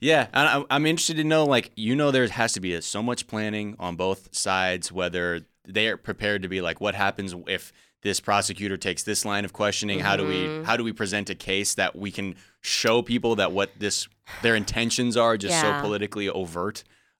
and I'm interested to know, like, there has to be so much planning on both sides, whether they are prepared to be like, what happens if this prosecutor takes this line of questioning? How do we present a case that we can show people that their intentions are just so politically overt?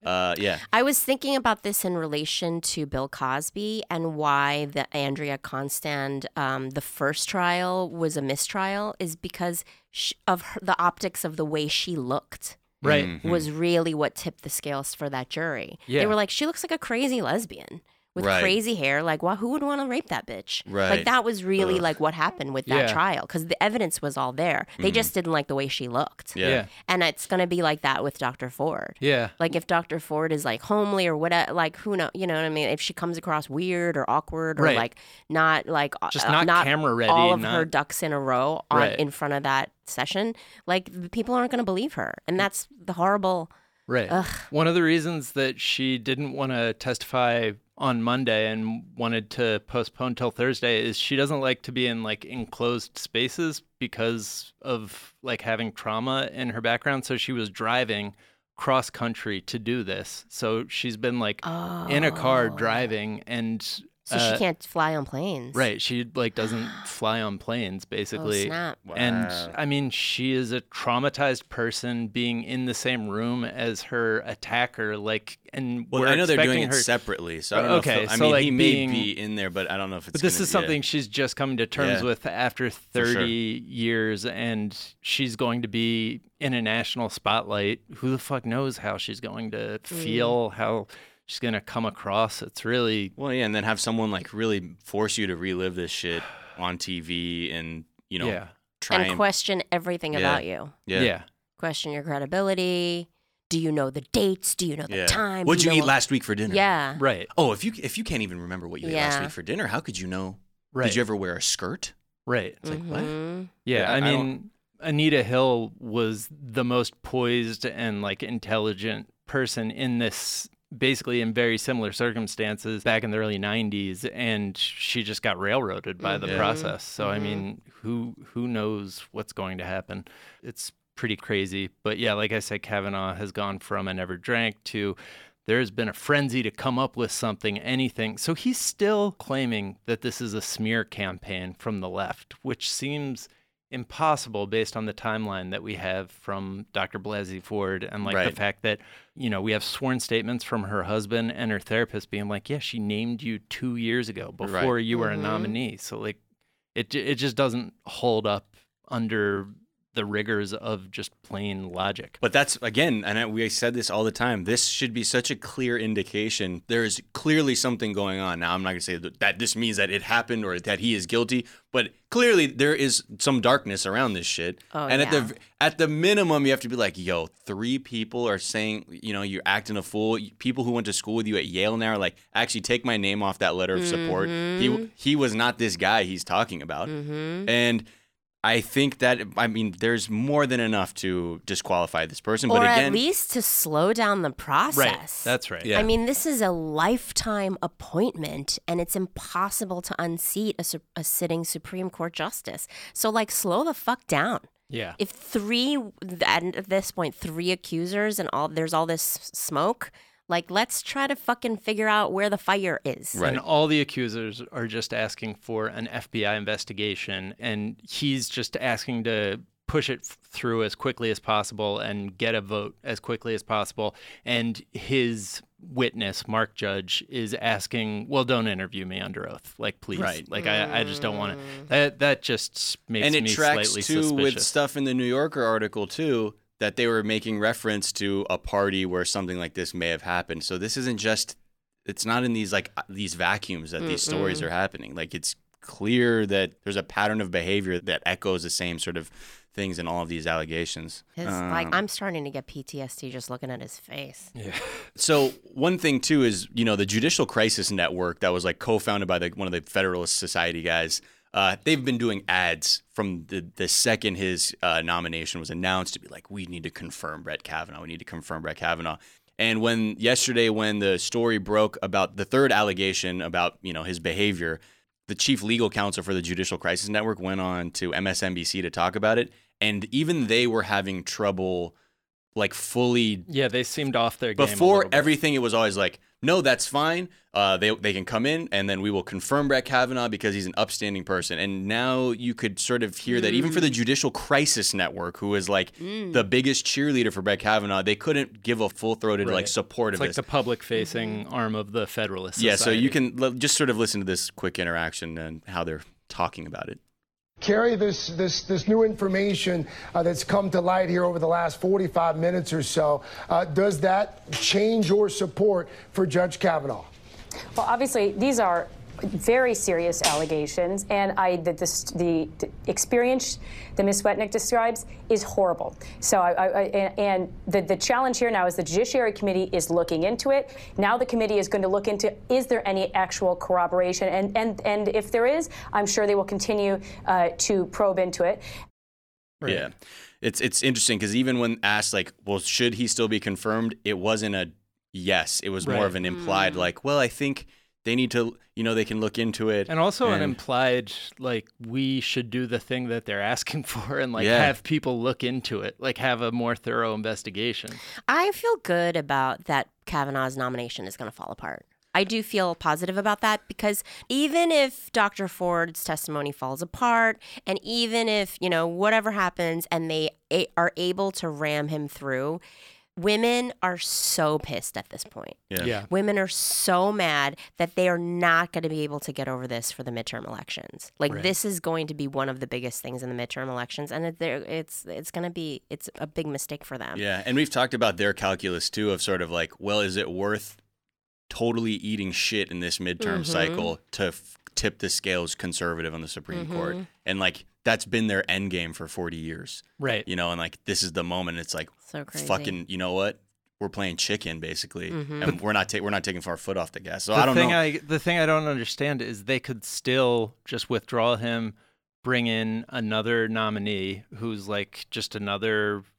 I was thinking about this in relation to Bill Cosby and why the Andrea Constand, the first trial was a mistrial, is because of the optics of the way she looked. Right. Was really what tipped the scales for that jury. Yeah. They were like, she looks like a crazy lesbian with crazy hair. Like, who would want to rape that bitch? Right. Like, that was really like what happened with that trial because the evidence was all there. They just didn't like the way she looked. Yeah. And it's going to be like that with Dr. Ford. Yeah. Like, if Dr. Ford is like homely or whatever, like, who knows, you know what I mean? If she comes across weird or awkward or like not like just not camera ready, all of her ducks in a row in front of that session, like, the people aren't going to believe her. And that's the horrible. Right. One of the reasons that she didn't want to testify on Monday and wanted to postpone till Thursday is she doesn't like to be in like enclosed spaces because of like having trauma in her background. So she was driving cross country to do this. So she's been like in a car driving, and So she can't fly on planes. right, she like doesn't fly on planes basically. Oh, snap. And I mean, she is a traumatized person being in the same room as her attacker, like, and Well, we're I know they're doing it expecting her. separately, so I don't know. Okay, If, I so, mean, like, he being- may be in there, but I don't know if it's. But this gonna, is something she's just coming to terms with after 30 years, and she's going to be in a national spotlight. Who the fuck knows how she's going to feel, how she's going to come across. It's really... Well, yeah, and then have someone like really force you to relive this shit on TV and, try And question everything about you. Yeah. Question your credibility. Do you know the dates? Do you know the time? What'd you eat last week for dinner? Yeah. Right. Oh, if you can't even remember what you ate last week for dinner, how could you know? Right. Did you ever wear a skirt? Right. It's like, what? Yeah, I I don't- mean, Anita Hill was the most poised and like intelligent person in this basically in very similar circumstances back in the early 90s, and she just got railroaded by the process. So, I mean, who knows what's going to happen? It's pretty crazy. But yeah, like I said, Kavanaugh has gone from I never drank to there's been a frenzy to come up with something, anything. So he's still claiming that this is a smear campaign from the left, which seems impossible based on the timeline that we have from Dr. Blasey Ford and the fact that, we have sworn statements from her husband and her therapist being like, yeah, she named you 2 years ago before you were a nominee. So it just doesn't hold up under the rigors of just plain logic. But that's, again, and we said this all the time, this should be such a clear indication. There is clearly something going on. Now, I'm not going to say that this means that it happened or that he is guilty, but clearly there is some darkness around this shit. At the minimum, you have to be like, yo, 3 people are saying, you're acting a fool. People who went to school with you at Yale now are like, actually take my name off that letter of support. He was not this guy he's talking about. And I think that, there's more than enough to disqualify this person. Or but again, at least to slow down the process. Right, that's right. Yeah. This is a lifetime appointment, and it's impossible to unseat a sitting Supreme Court justice. So, slow the fuck down. Yeah. If at this point, 3 accusers and there's all this smoke, let's try to fucking figure out where the fire is. Right. And all the accusers are just asking for an FBI investigation, and he's just asking to push it through as quickly as possible and get a vote as quickly as possible. And his witness, Mark Judge, is asking, well, don't interview me under oath, please. Right. I just don't want to. That just makes me slightly suspicious. And it tracks, too, with stuff in the New Yorker article, too, that they were making reference to a party where something like this may have happened. So this isn't just, it's not in these vacuums that these stories are happening. It's clear that there's a pattern of behavior that echoes the same sort of things in all of these allegations. I'm starting to get PTSD just looking at his face. Yeah. So one thing too is, the Judicial Crisis Network that was co-founded by one of the Federalist Society guys. They've been doing ads from the second his nomination was announced to be like, we need to confirm Brett Kavanaugh. We need to confirm Brett Kavanaugh. And yesterday when the story broke about the third allegation about, his behavior, the chief legal counsel for the Judicial Crisis Network went on to MSNBC to talk about it. And even they were having trouble fully. Yeah, they seemed off their game. Before everything, it was always no, that's fine. They can come in, and then we will confirm Brett Kavanaugh because he's an upstanding person. And now you could sort of hear that even for the Judicial Crisis Network, who is the biggest cheerleader for Brett Kavanaugh, they couldn't give a full-throated support of this. It's the public-facing arm of the Federalist Society. Yeah, so you can just sort of listen to this quick interaction and how they're talking about it. Carrie, this new information that's come to light here over the last 45 minutes or so, does that change your support for Judge Kavanaugh? Well, obviously, these are very serious allegations, and the experience that Ms. Swetnick describes is horrible. So, the challenge here now is the Judiciary Committee is looking into it. Now the committee is going to look into, is there any actual corroboration? And if there is, I'm sure they will continue to probe into it. Right. Yeah. It's interesting because even when asked, well, should he still be confirmed, it wasn't a yes. It was more of an implied, well, I think they need to, they can look into it. And also an implied, we should do the thing that they're asking for and, have people look into it, have a more thorough investigation. I feel good about that Kavanaugh's nomination is going to fall apart. I do feel positive about that because even if Dr. Ford's testimony falls apart and even if, whatever happens and they are able to ram him through, women are so pissed at this point. Yeah. Women are so mad that they are not going to be able to get over this for the midterm elections. This is going to be one of the biggest things in the midterm elections, and it's a big mistake for them. Yeah, and we've talked about their calculus too of sort of well, is it worth totally eating shit in this midterm cycle to tip the scales conservative on the Supreme Court? And that's been their end game for 40 years. Right. And this is the moment. It's so crazy. Fucking, you know what? We're playing chicken basically, and we're not taking our foot off the gas. So I don't know. The thing I don't understand is they could still just withdraw him, bring in another nominee who's just another,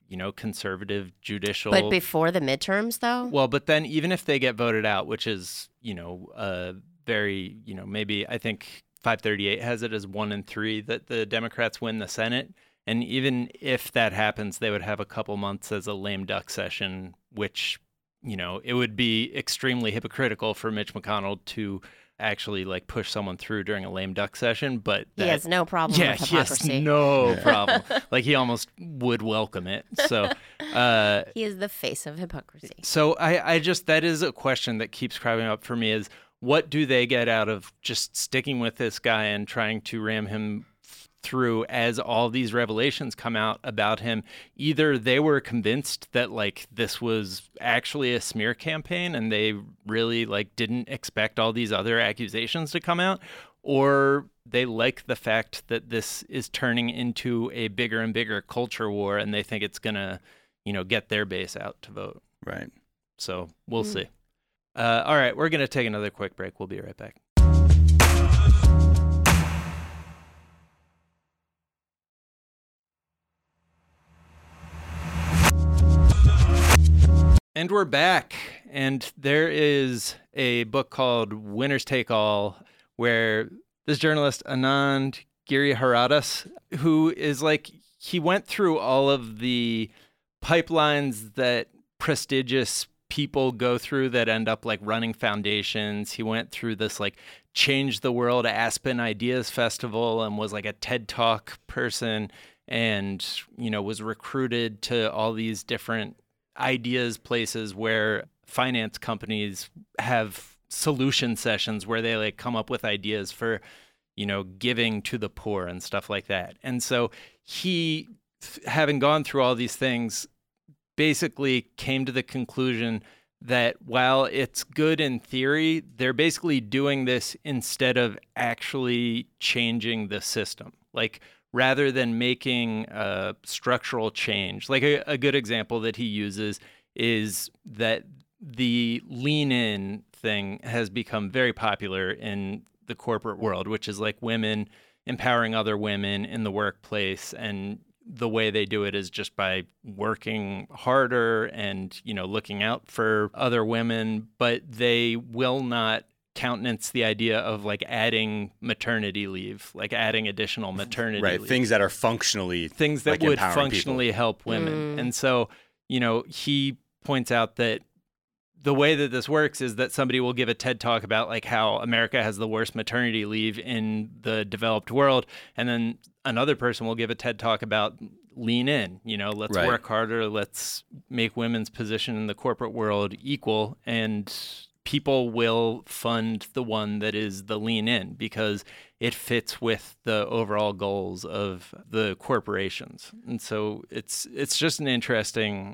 conservative judicial. But before the midterms, though? Well, but then even if they get voted out, which is, very, maybe I think 538 has it as 1 and 3 that the Democrats win the Senate. And even if that happens, they would have a couple months as a lame duck session, which, it would be extremely hypocritical for Mitch McConnell to actually push someone through during a lame duck session. But he has no problem with hypocrisy. He has no problem. He almost would welcome it. So he is the face of hypocrisy. So I just, that is a question that keeps cropping up for me is, what do they get out of just sticking with this guy and trying to ram him through as all these revelations come out about him? Either they were convinced that this was actually a smear campaign and they really didn't expect all these other accusations to come out, or they like the fact that this is turning into a bigger and bigger culture war and they think it's gonna get their base out to vote. Right. So we'll see. All right, we're gonna take another quick break. We'll be right back. And we're back, and there is a book called Winners Take All, where this journalist, Anand Giriharadas, who is he went through all of the pipelines that prestigious people go through that end up running foundations. He went through this Change the World Aspen Ideas Festival and was a TED Talk person and, was recruited to all these different ideas places where finance companies have solution sessions where they come up with ideas for giving to the poor and stuff like that. And so he, having gone through all these things, basically came to the conclusion that while it's good in theory, they're basically doing this instead of actually changing the system. Rather than making a structural change. A good example that he uses is that the lean in thing has become very popular in the corporate world, which is women empowering other women in the workplace. And the way they do it is just by working harder and, looking out for other women, but they will not countenance the idea of adding maternity leave, adding additional maternity leave. Things that are functionally things that would functionally people. Help women. And so, he points out that the way that this works is that somebody will give a TED talk about how America has the worst maternity leave in the developed world, and then another person will give a TED talk about lean in, let's work harder, let's make women's position in the corporate world equal, and people will fund the one that is the lean in because it fits with the overall goals of the corporations. And so it's just an interesting,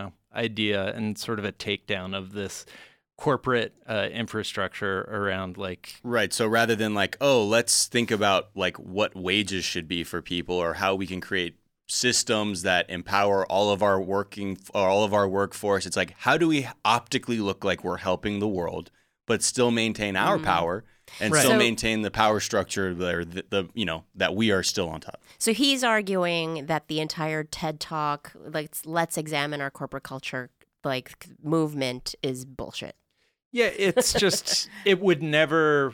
idea and sort of a takedown of this corporate infrastructure around Right. So rather than let's think about what wages should be for people or how we can create systems that empower all of our workforce. It's how do we optically look like we're helping the world, but still maintain our power and still maintain the power structure there, that we are still on top. So he's arguing that the entire TED Talk, let's examine our corporate culture, movement is bullshit. Yeah, it's just, it would never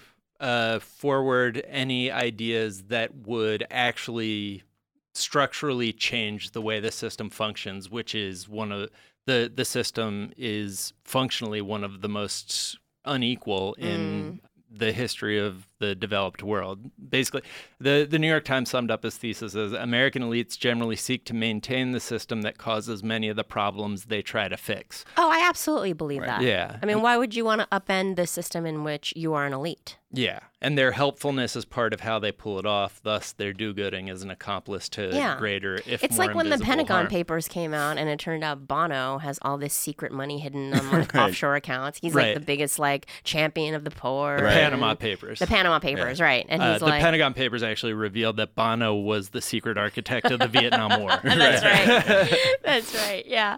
forward any ideas that would actually structurally change the way the system functions, which is one of the system is functionally one of the most unequal in the history of the developed world. Basically, the New York Times summed up his thesis as American elites generally seek to maintain the system that causes many of the problems they try to fix. Oh, I absolutely believe that. Yeah. I mean, why would you want to upend the system in which you are an elite? Yeah. And their helpfulness is part of how they pull it off. Thus, their do-gooding is an accomplice to greater, if it's more like when the Pentagon harm. Papers came out and it turned out Bono has all this secret money hidden on offshore accounts. He's the biggest champion of the poor. The Panama Papers. The Panama Papers, right. And he's the Pentagon Papers actually revealed that Bono was the secret architect of the Vietnam War. That's right. That's right, yeah.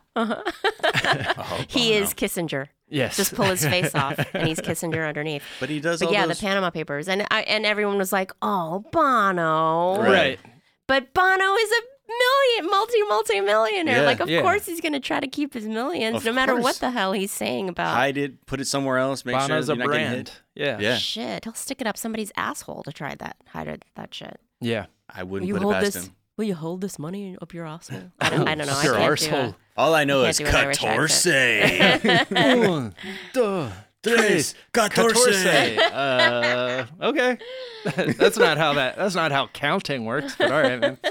He is Kissinger. Yes. Just pull his face off, and he's Kissinger underneath. But he does the Panama Papers. And everyone was like, oh, Bono. Right. But Bono is a multi-millionaire. Yeah. Like, of Yeah. course he's going to try to keep his millions, Of no matter what course. the hell he's saying about. Hide it, put it somewhere else, make Bono's sure a you're not getting brand. hit. Yeah. Yeah. Shit, he'll stick it up somebody's asshole to try hide that shit. Yeah. I wouldn't put it past him. Will you hold this money up your asshole? I don't know. I Your can't do arsehole. it. All I know Can't is do an Irish catorce. Un, dos, tres, catorce. Okay. That's not how counting works, but all right, man.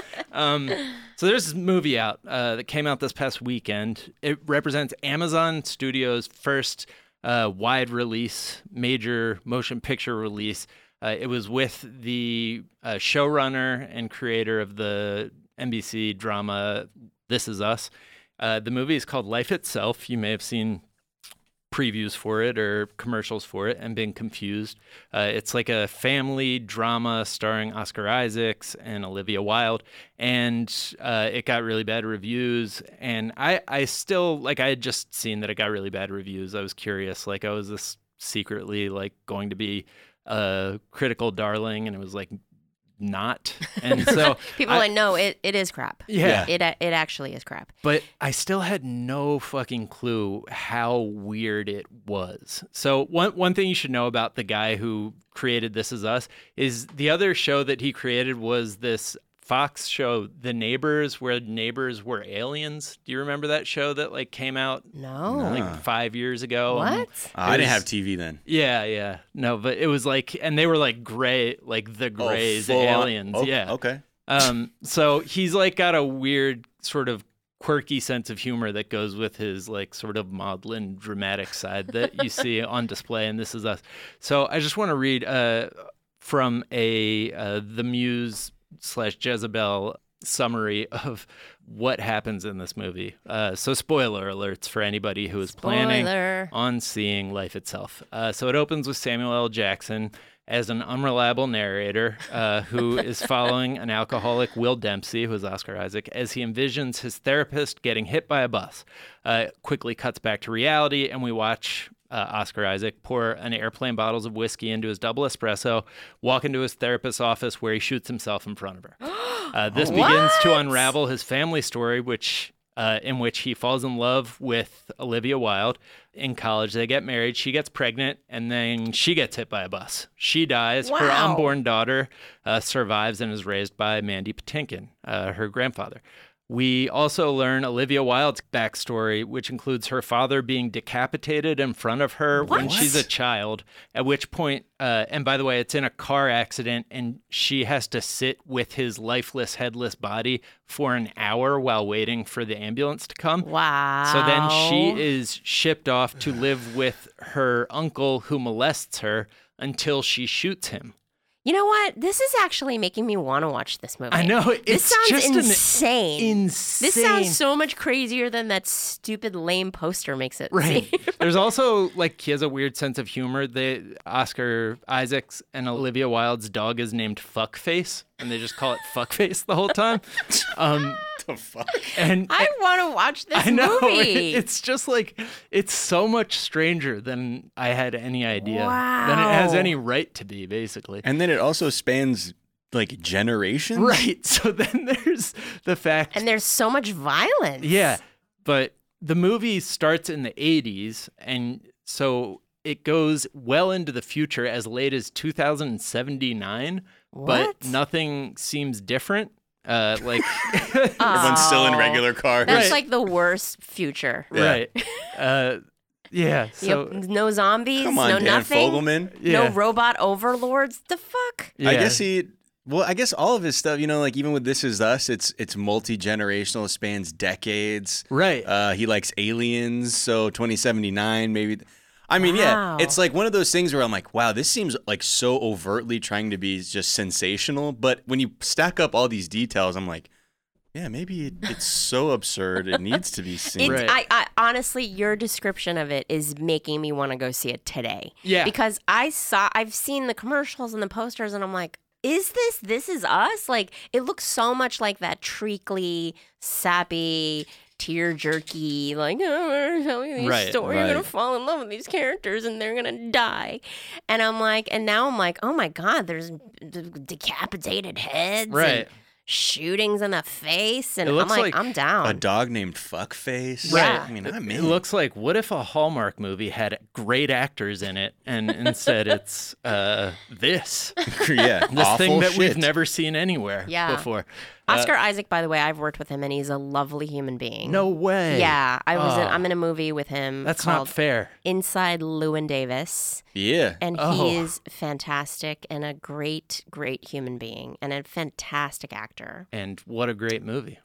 So there's this movie out that came out this past weekend. It represents Amazon Studios' first wide release, major motion picture release. It was with the showrunner and creator of the NBC drama This Is Us. The movie is called Life Itself. You may have seen previews for it or commercials for it and been confused. It's like a family drama starring Oscar Isaacs and Olivia Wilde, and it got really bad reviews. And I still, like, I had just seen that it got really bad reviews. I was curious, like, oh, is this secretly like going to be a critical darling? And it was like not. And so People are like, no, it is crap. Yeah. It actually is crap. But I still had no fucking clue how weird it was. So one thing you should know about the guy who created This Is Us is the other show that he created was this Fox show, The Neighbors, where neighbors were aliens. Do you remember that show that like came out No. like 5 years ago? What? I didn't have TV then. Yeah. No, but it was like, and they were like gray, like the Greys, full on- aliens. oh, Yeah. Okay. So he's like got a weird sort of quirky sense of humor that goes with his like sort of maudlin dramatic side that you see on display in This Is Us. So I just want to read from the Muse / Jezebel summary of what happens in this movie. So spoiler alerts for anybody who is planning Spoiler. on seeing Life Itself. So it opens with Samuel L. Jackson as an unreliable narrator who is following an alcoholic Will Dempsey, who is Oscar Isaac, as he envisions his therapist getting hit by a bus. Quickly cuts back to reality, and we watch Oscar Isaac pour an airplane bottles of whiskey into his double espresso, walk into his therapist's office where he shoots himself in front of her. This begins to unravel his family story, in which he falls in love with Olivia Wilde. In college, they get married, she gets pregnant, and then she gets hit by a bus. She dies. Her Wow. unborn daughter survives and is raised by Mandy Patinkin, her grandfather. We also learn Olivia Wilde's backstory, which includes her father being decapitated in front of her when she's a child, at which point, and by the way, it's in a car accident, and she has to sit with his lifeless, headless body for an hour while waiting for the ambulance to come. Wow. So then she is shipped off to live with her uncle who molests her until she shoots him. You know what? This is actually making me want to watch this movie. I know. This It's sounds just insane. insane. This sounds so much crazier than that stupid lame poster makes it Right. seem. There's also, like, he has a weird sense of humor. Oscar Isaacs and Olivia Wilde's dog is named Fuckface, and they just call it Fuckface the whole time. The fuck? And I want to watch this I know. movie. It's just like, it's so much stranger than I had any idea. Wow. Than it has any right to be, basically. And then it also spans like generations. Right. So then there's the fact. And there's so much violence. Yeah, but the movie starts in the 80s, and so it goes well into the future, as late as 2079, but What? nothing seems different. Like, Everyone's still in regular cars. That's Right. like the worst future. right. Yeah, so Yep. No zombies, Come on, no Dan nothing. Fogelman. yeah. No robot overlords. The fuck? Yeah. I guess all of his stuff, like even with This Is Us, it's multi-generational, spans decades. Right. He likes aliens, so 2079 maybe. I mean, Wow. yeah, it's like one of those things where I'm like, wow, this seems like so overtly trying to be just sensational. But when you stack up all these details, I'm like, yeah, maybe it's so absurd it needs to be seen. It's, Right. I honestly, your description of it is making me want to go see it today. Yeah. Because I've seen the commercials and the posters, and I'm like, is This Is Us? Like, it looks so much like that treacly, sappy, tear jerky, like, oh, we're telling you these Right, stories. You're gonna right. fall in love with these characters, and they're gonna die. And I'm like, and now I'm like, oh my god, there's decapitated heads. Right. And shootings in the face, and It I'm looks like, like I'm down. A dog named Fuckface. Right. I mean, I'm It in. looks like, what if a Hallmark movie had great actors in it, and instead it's this Yeah. this awful thing that shit. we've never seen anywhere Yeah. before. Oscar Isaac, by the way, I've worked with him, and he's a lovely human being. No way. Yeah, Oh. I'm in a movie with him. That's called not fair. Inside Llewyn Davis, Yeah. and Oh. he is fantastic and a great, great human being and a fantastic actor. And what a great movie.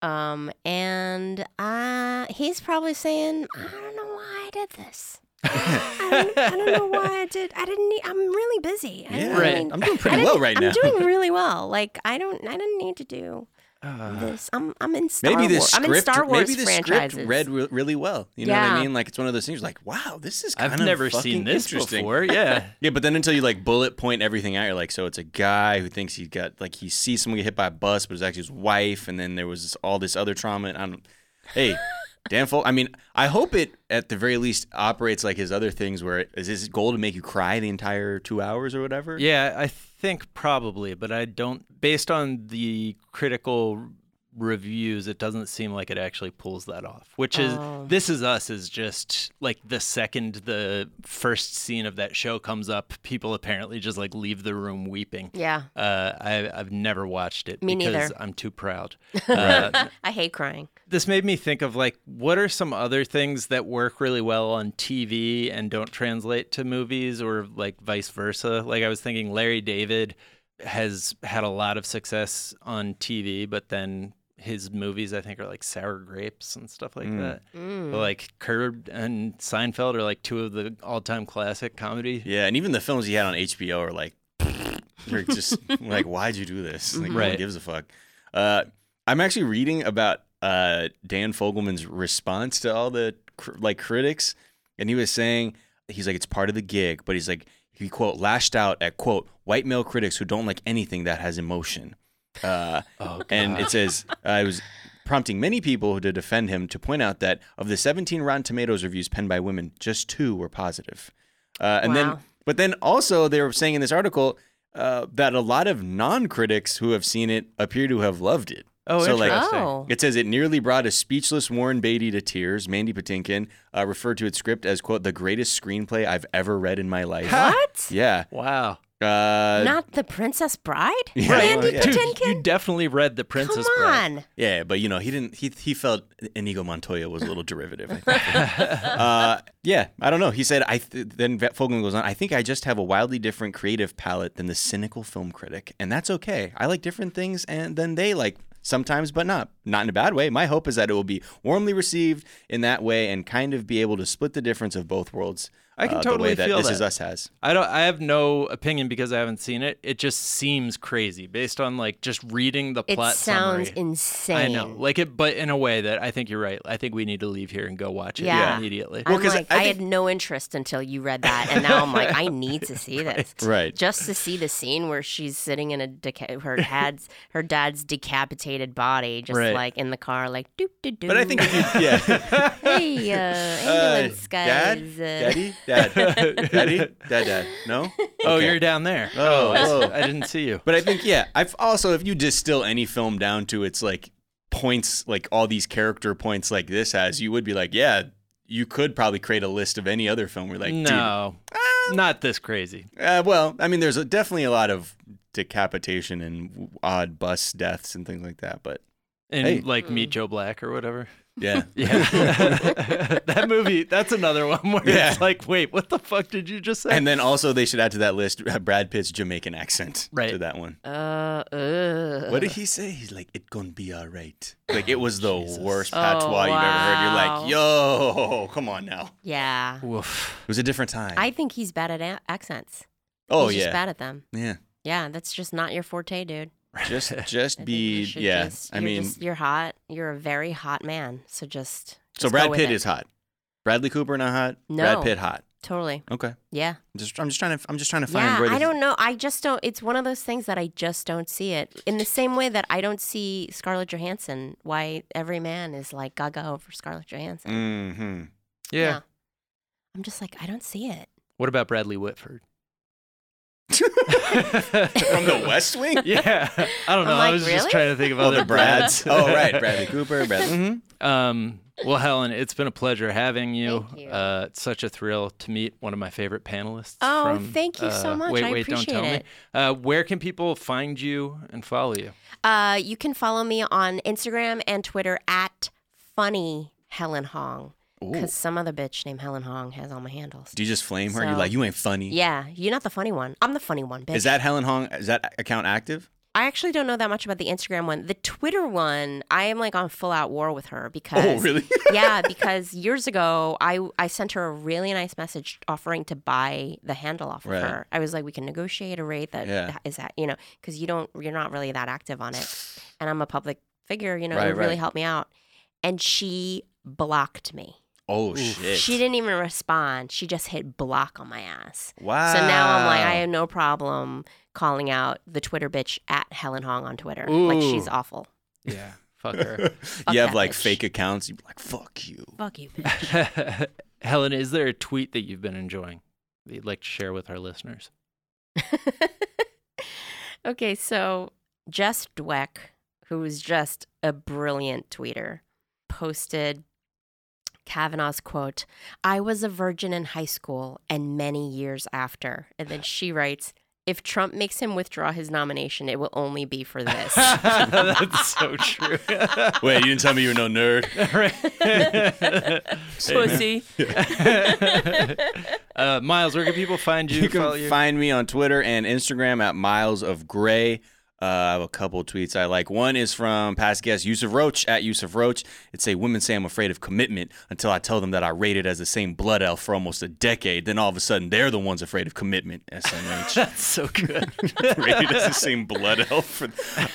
And he's probably saying, I don't know why I did this. I don't know why I did. I didn't need. I'm really busy. I Yeah. didn't Right. need- I'm doing I pretty didn't- well right now. I'm doing really well. Like I didn't need to do this. I'm in Star Maybe Wars. this I'm in script, Star Wars maybe the franchises. script read really well. You know what I Yeah. mean? Like it's one of those things. Like, wow, this is kind I've of never fucking seen this interesting. before. Yeah. Yeah, but then until you like bullet point everything out, you're like, so it's a guy who thinks he got like he sees someone get hit by a bus, but it's actually his wife, and then there was all this other trauma. And hey, Dan Folk. I mean, I hope it at the very least operates like his other things, where is his goal to make you cry the entire 2 hours or whatever? Yeah, I think probably, but I don't. Based on the critical reviews, it doesn't seem like it actually pulls that off. Which is, This Is Us is just like the second the first scene of that show comes up, people apparently just like leave the room weeping. Yeah, I've never watched it Me because neither. I'm too proud. I hate crying. This made me think of like, what are some other things that work really well on TV and don't translate to movies, or like vice versa? Like I was thinking Larry David has had a lot of success on TV, but then his movies I think are like Sour Grapes and stuff like that. But like Curb and Seinfeld are like two of the all-time classic comedy. Yeah, and even the films he had on HBO are like, you're just like, why'd you do this? Like, no one Right. gives a fuck. I'm actually reading about Dan Fogelman's response to all the critics, and he was saying he's like, it's part of the gig, but he's like, he quote lashed out at quote white male critics who don't like anything that has emotion. And it says it was prompting many people to defend him to point out that of the 17 Rotten Tomatoes reviews penned by women, just 2 were positive. Wow. But then also they were saying in this article that a lot of non-critics who have seen it appear to have loved it. Oh, so like interesting. Oh. it says it nearly brought a speechless Warren Beatty to tears. Mandy Patinkin referred to its script as quote the greatest screenplay I've ever read in my life. What? Yeah. Wow. Not The Princess Bride? Yeah, Randy well, yeah. Dude, Patinkin? you definitely read The Princess Come Bride. on. Yeah, but you know, he didn't. He felt Inigo Montoya was a little derivative. I think. Yeah, I don't know. He said. Then Fogelman goes on. I think I just have a wildly different creative palette than the cynical film critic, and that's okay. I like different things, and then they like sometimes, but not in a bad way. My hope is that it will be warmly received in that way, and kind of be able to split the difference of both worlds. I can the totally way that feel This that. Is Us has. I have no opinion because I haven't seen it. It just seems crazy based on like just reading the It plot sounds summary. insane. I know, like it, but in a way that I think you're right. I think we need to leave here and go watch it Yeah. immediately. I'm 'cause like, I I think- had no interest until you read that, and now I'm like, I need to see this. Right. Just to see the scene where she's sitting in her dad's decapitated body, just Right. like in the car, like doop doop doop. But I think if you, yeah. hey, ambulance guys. Dad. No. Oh, Okay. you're down there. Oh, whoa. I didn't see you. But I think, yeah, I've also, if you distill any film down to its like points, like all these character points like this has, you would be like, yeah, you could probably create a list of any other film where like, No, not this crazy. dude, well, I mean, there's definitely a lot of decapitation and odd bus deaths and things like that, but And Hey. like Meet Joe Black or whatever. yeah. Yeah, that movie. That's another one where Yeah. it's like, wait, what the fuck did you just say? And then also they should add to that list Brad Pitt's Jamaican accent Right. to that one. What What did he say? He's like, "It gonna be all right." Like it was the Jesus. worst patois you've ever heard. You're like, "Yo, come on now." Yeah. Woof. It was a different time. I think he's bad at accents. oh He's yeah, just bad at them. yeah. Yeah, that's just not your forte, dude. Just I think be you should yeah. just- I you're mean, just- you're hot. You're a very hot man. So just so go Brad with Pitt it. is hot. Bradley Cooper not hot. No. Brad Pitt hot. Totally. Okay. Yeah. I'm just trying to find Yeah, where this I don't know. I just don't. It's one of those things that I just don't see it. In the same way that I don't see Scarlett Johansson. Why every man is like gaga over Scarlett Johansson. Mm-hmm. Yeah. I'm just like, I don't see it. What about Bradley Whitford? From the West Wing? Yeah. I don't know. I'm I like, was just really? trying to think of Oh, other the Brads. Oh, right. Bradley Cooper. Well, Helen, it's been a pleasure having you. Thank you. It's such a thrill to meet one of my favorite panelists. Oh, from, thank you so much. Wait, I Wait, Don't Tell appreciate Me. Where can people find you and follow you? You can follow me on Instagram and Twitter at Funny Helen Hong. Because some other bitch named Helen Hong has all my handles. Do you just flame her? So- You're like, you ain't funny. Yeah, you're not the funny one. I'm the funny one, bitch. Is that Helen Hong? Is that account active? I actually don't know that much about the Instagram one. The Twitter one, I am like on full out war with her because. Oh, really? Yeah, because years ago, I sent her a really nice message offering to buy the handle off of Right. her. I was like, we can negotiate a rate that is that, because you're not really that active on it. And I'm a public figure, it would really help me out. And she blocked me. Oh, shit. She didn't even respond. She just hit block on my ass. Wow. So now I'm like, I have no problem calling out the Twitter bitch at Helen Hong on Twitter. Like, she's awful. Yeah. Fuck her. You have that like bitch. fake accounts. You'd be like, fuck you. Fuck you, bitch. Helen, is there a tweet that you've been enjoying that you'd like to share with our listeners? Okay, so Jess Dweck, who is just a brilliant tweeter, posted Kavanaugh's quote, "I was a virgin in high school and many years after." And then she writes, "If Trump makes him withdraw his nomination, it will only be for this." That's so true. Wait, you didn't tell me you were no nerd. Pussy. Miles, where can people find you? You follow can find me on Twitter and Instagram at Miles of Gray. I have a couple of tweets I like. One is from past guest Yusuf Roach at Yusuf Roach. It's a women say I'm afraid of commitment until I tell them that I rated as the same blood elf for almost a decade. Then all of a sudden they're the ones afraid of commitment. SMH. That's so good. Rated as the same blood elf.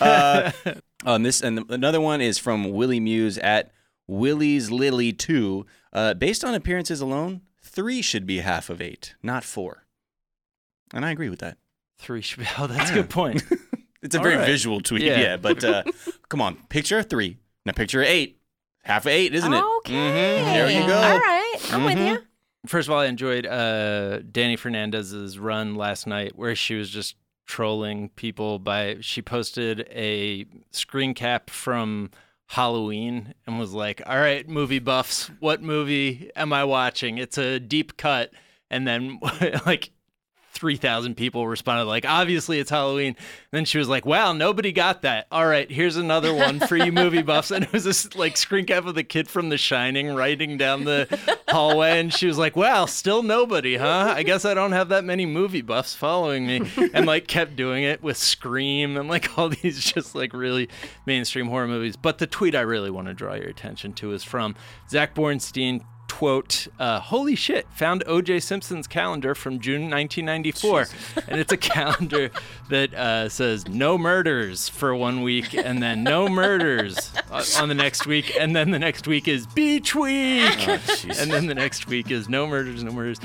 On this, and another one is from Willie Muse at Willie's Lily 2. Based on appearances alone, 3 should be half of 8, not 4. And I agree with that. 3 should be. Oh, that's a good point. It's a All very right. visual tweet, Yeah. yeah. But come on, picture a 3. Now picture 8. Half of 8, isn't it? Okay. There you go. All right. I'm with you. First of all, I enjoyed Danny Fernandez's run last night where she was just trolling people she posted a screen cap from Halloween and was like, all right, movie buffs, what movie am I watching? It's a deep cut. And then like 3,000 people responded like, obviously it's Halloween. And then she was like, wow, nobody got that. All right, here's another one for you movie buffs. And it was this like screen cap of the kid from The Shining riding down the hallway. And she was like, wow, still nobody, huh? I guess I don't have that many movie buffs following me. And like kept doing it with Scream and like all these just like really mainstream horror movies. But the tweet I really want to draw your attention to is from Zach Bornstein. Quote, holy shit, found O.J. Simpson's calendar from June 1994. And it's a calendar that says no murders for 1 week and then no murders on the next week. And then the next week is beach week. And then the next week is no murders,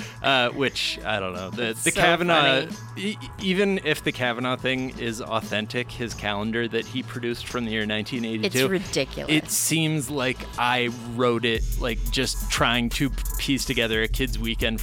which I don't know. The So Kavanaugh, even if the Kavanaugh thing is authentic, his calendar that he produced from the year 1982. It's ridiculous. It seems like I wrote it like just trying to piece together a kids weekend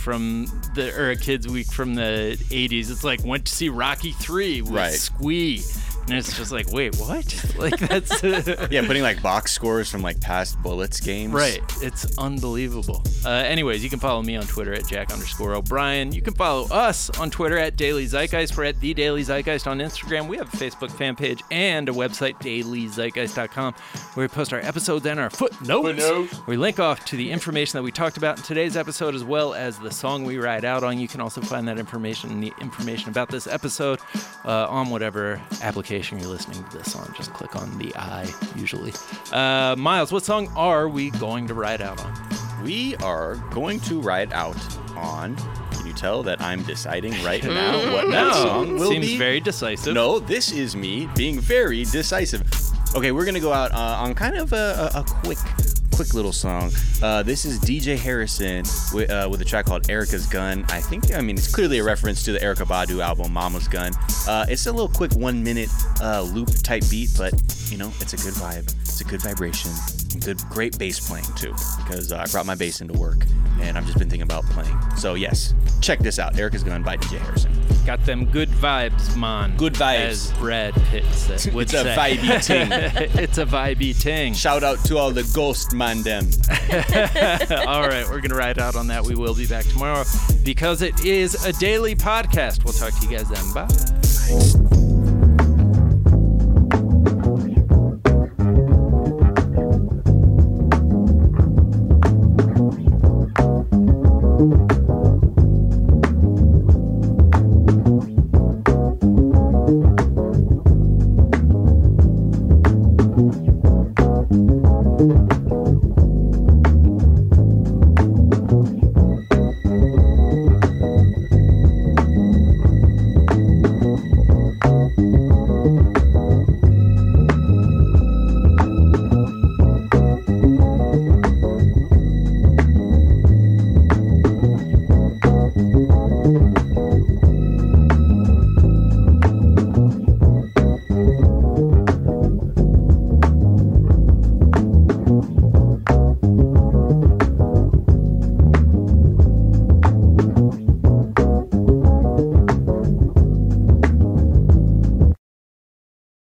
a kids week from the 80s. It's like went to see Rocky 3 with Right. Squee. And it's just like, wait, what? Like that's Yeah, putting like box scores from like past Bullets games. right. It's unbelievable. Anyways, you can follow me on Twitter at Jack_O'Brien. You can follow us on Twitter at Daily Zeitgeist. We're at The Daily Zeitgeist on Instagram. We have a Facebook fan page and a website, dailyzeitgeist.com, where we post our episodes and our footnotes. We link off to the information that we talked about in today's episode, as well as the song we ride out on. You can also find that information and the information about this episode on whatever application you're listening to this on. Just click on the I, usually. Miles, what song are we going to ride out on? We are going to ride out on. Can you tell that I'm deciding right now what that song will seems be? very decisive. No, this is me being very decisive. Okay, we're gonna go out on kind of a quick little song. This is DJ Harrison with a track called Erica's Gun. I mean, it's clearly a reference to the Erykah Badu album Mama's Gun. It's a little quick 1 minute loop type beat, but you know, it's a good vibe. It's a good vibration. Did great bass playing too, because I brought my bass into work, and I've just been thinking about playing. So yes, check this out. Erica's going by DJ Harrison. Got them good vibes, man. Good vibes. As Brad Pitt would It's say. a vibey ting. It's a vibey ting. Shout out to all the ghost man them. All right, we're going to ride out on that. We will be back tomorrow because it is a daily podcast. We'll talk to you guys then. Bye.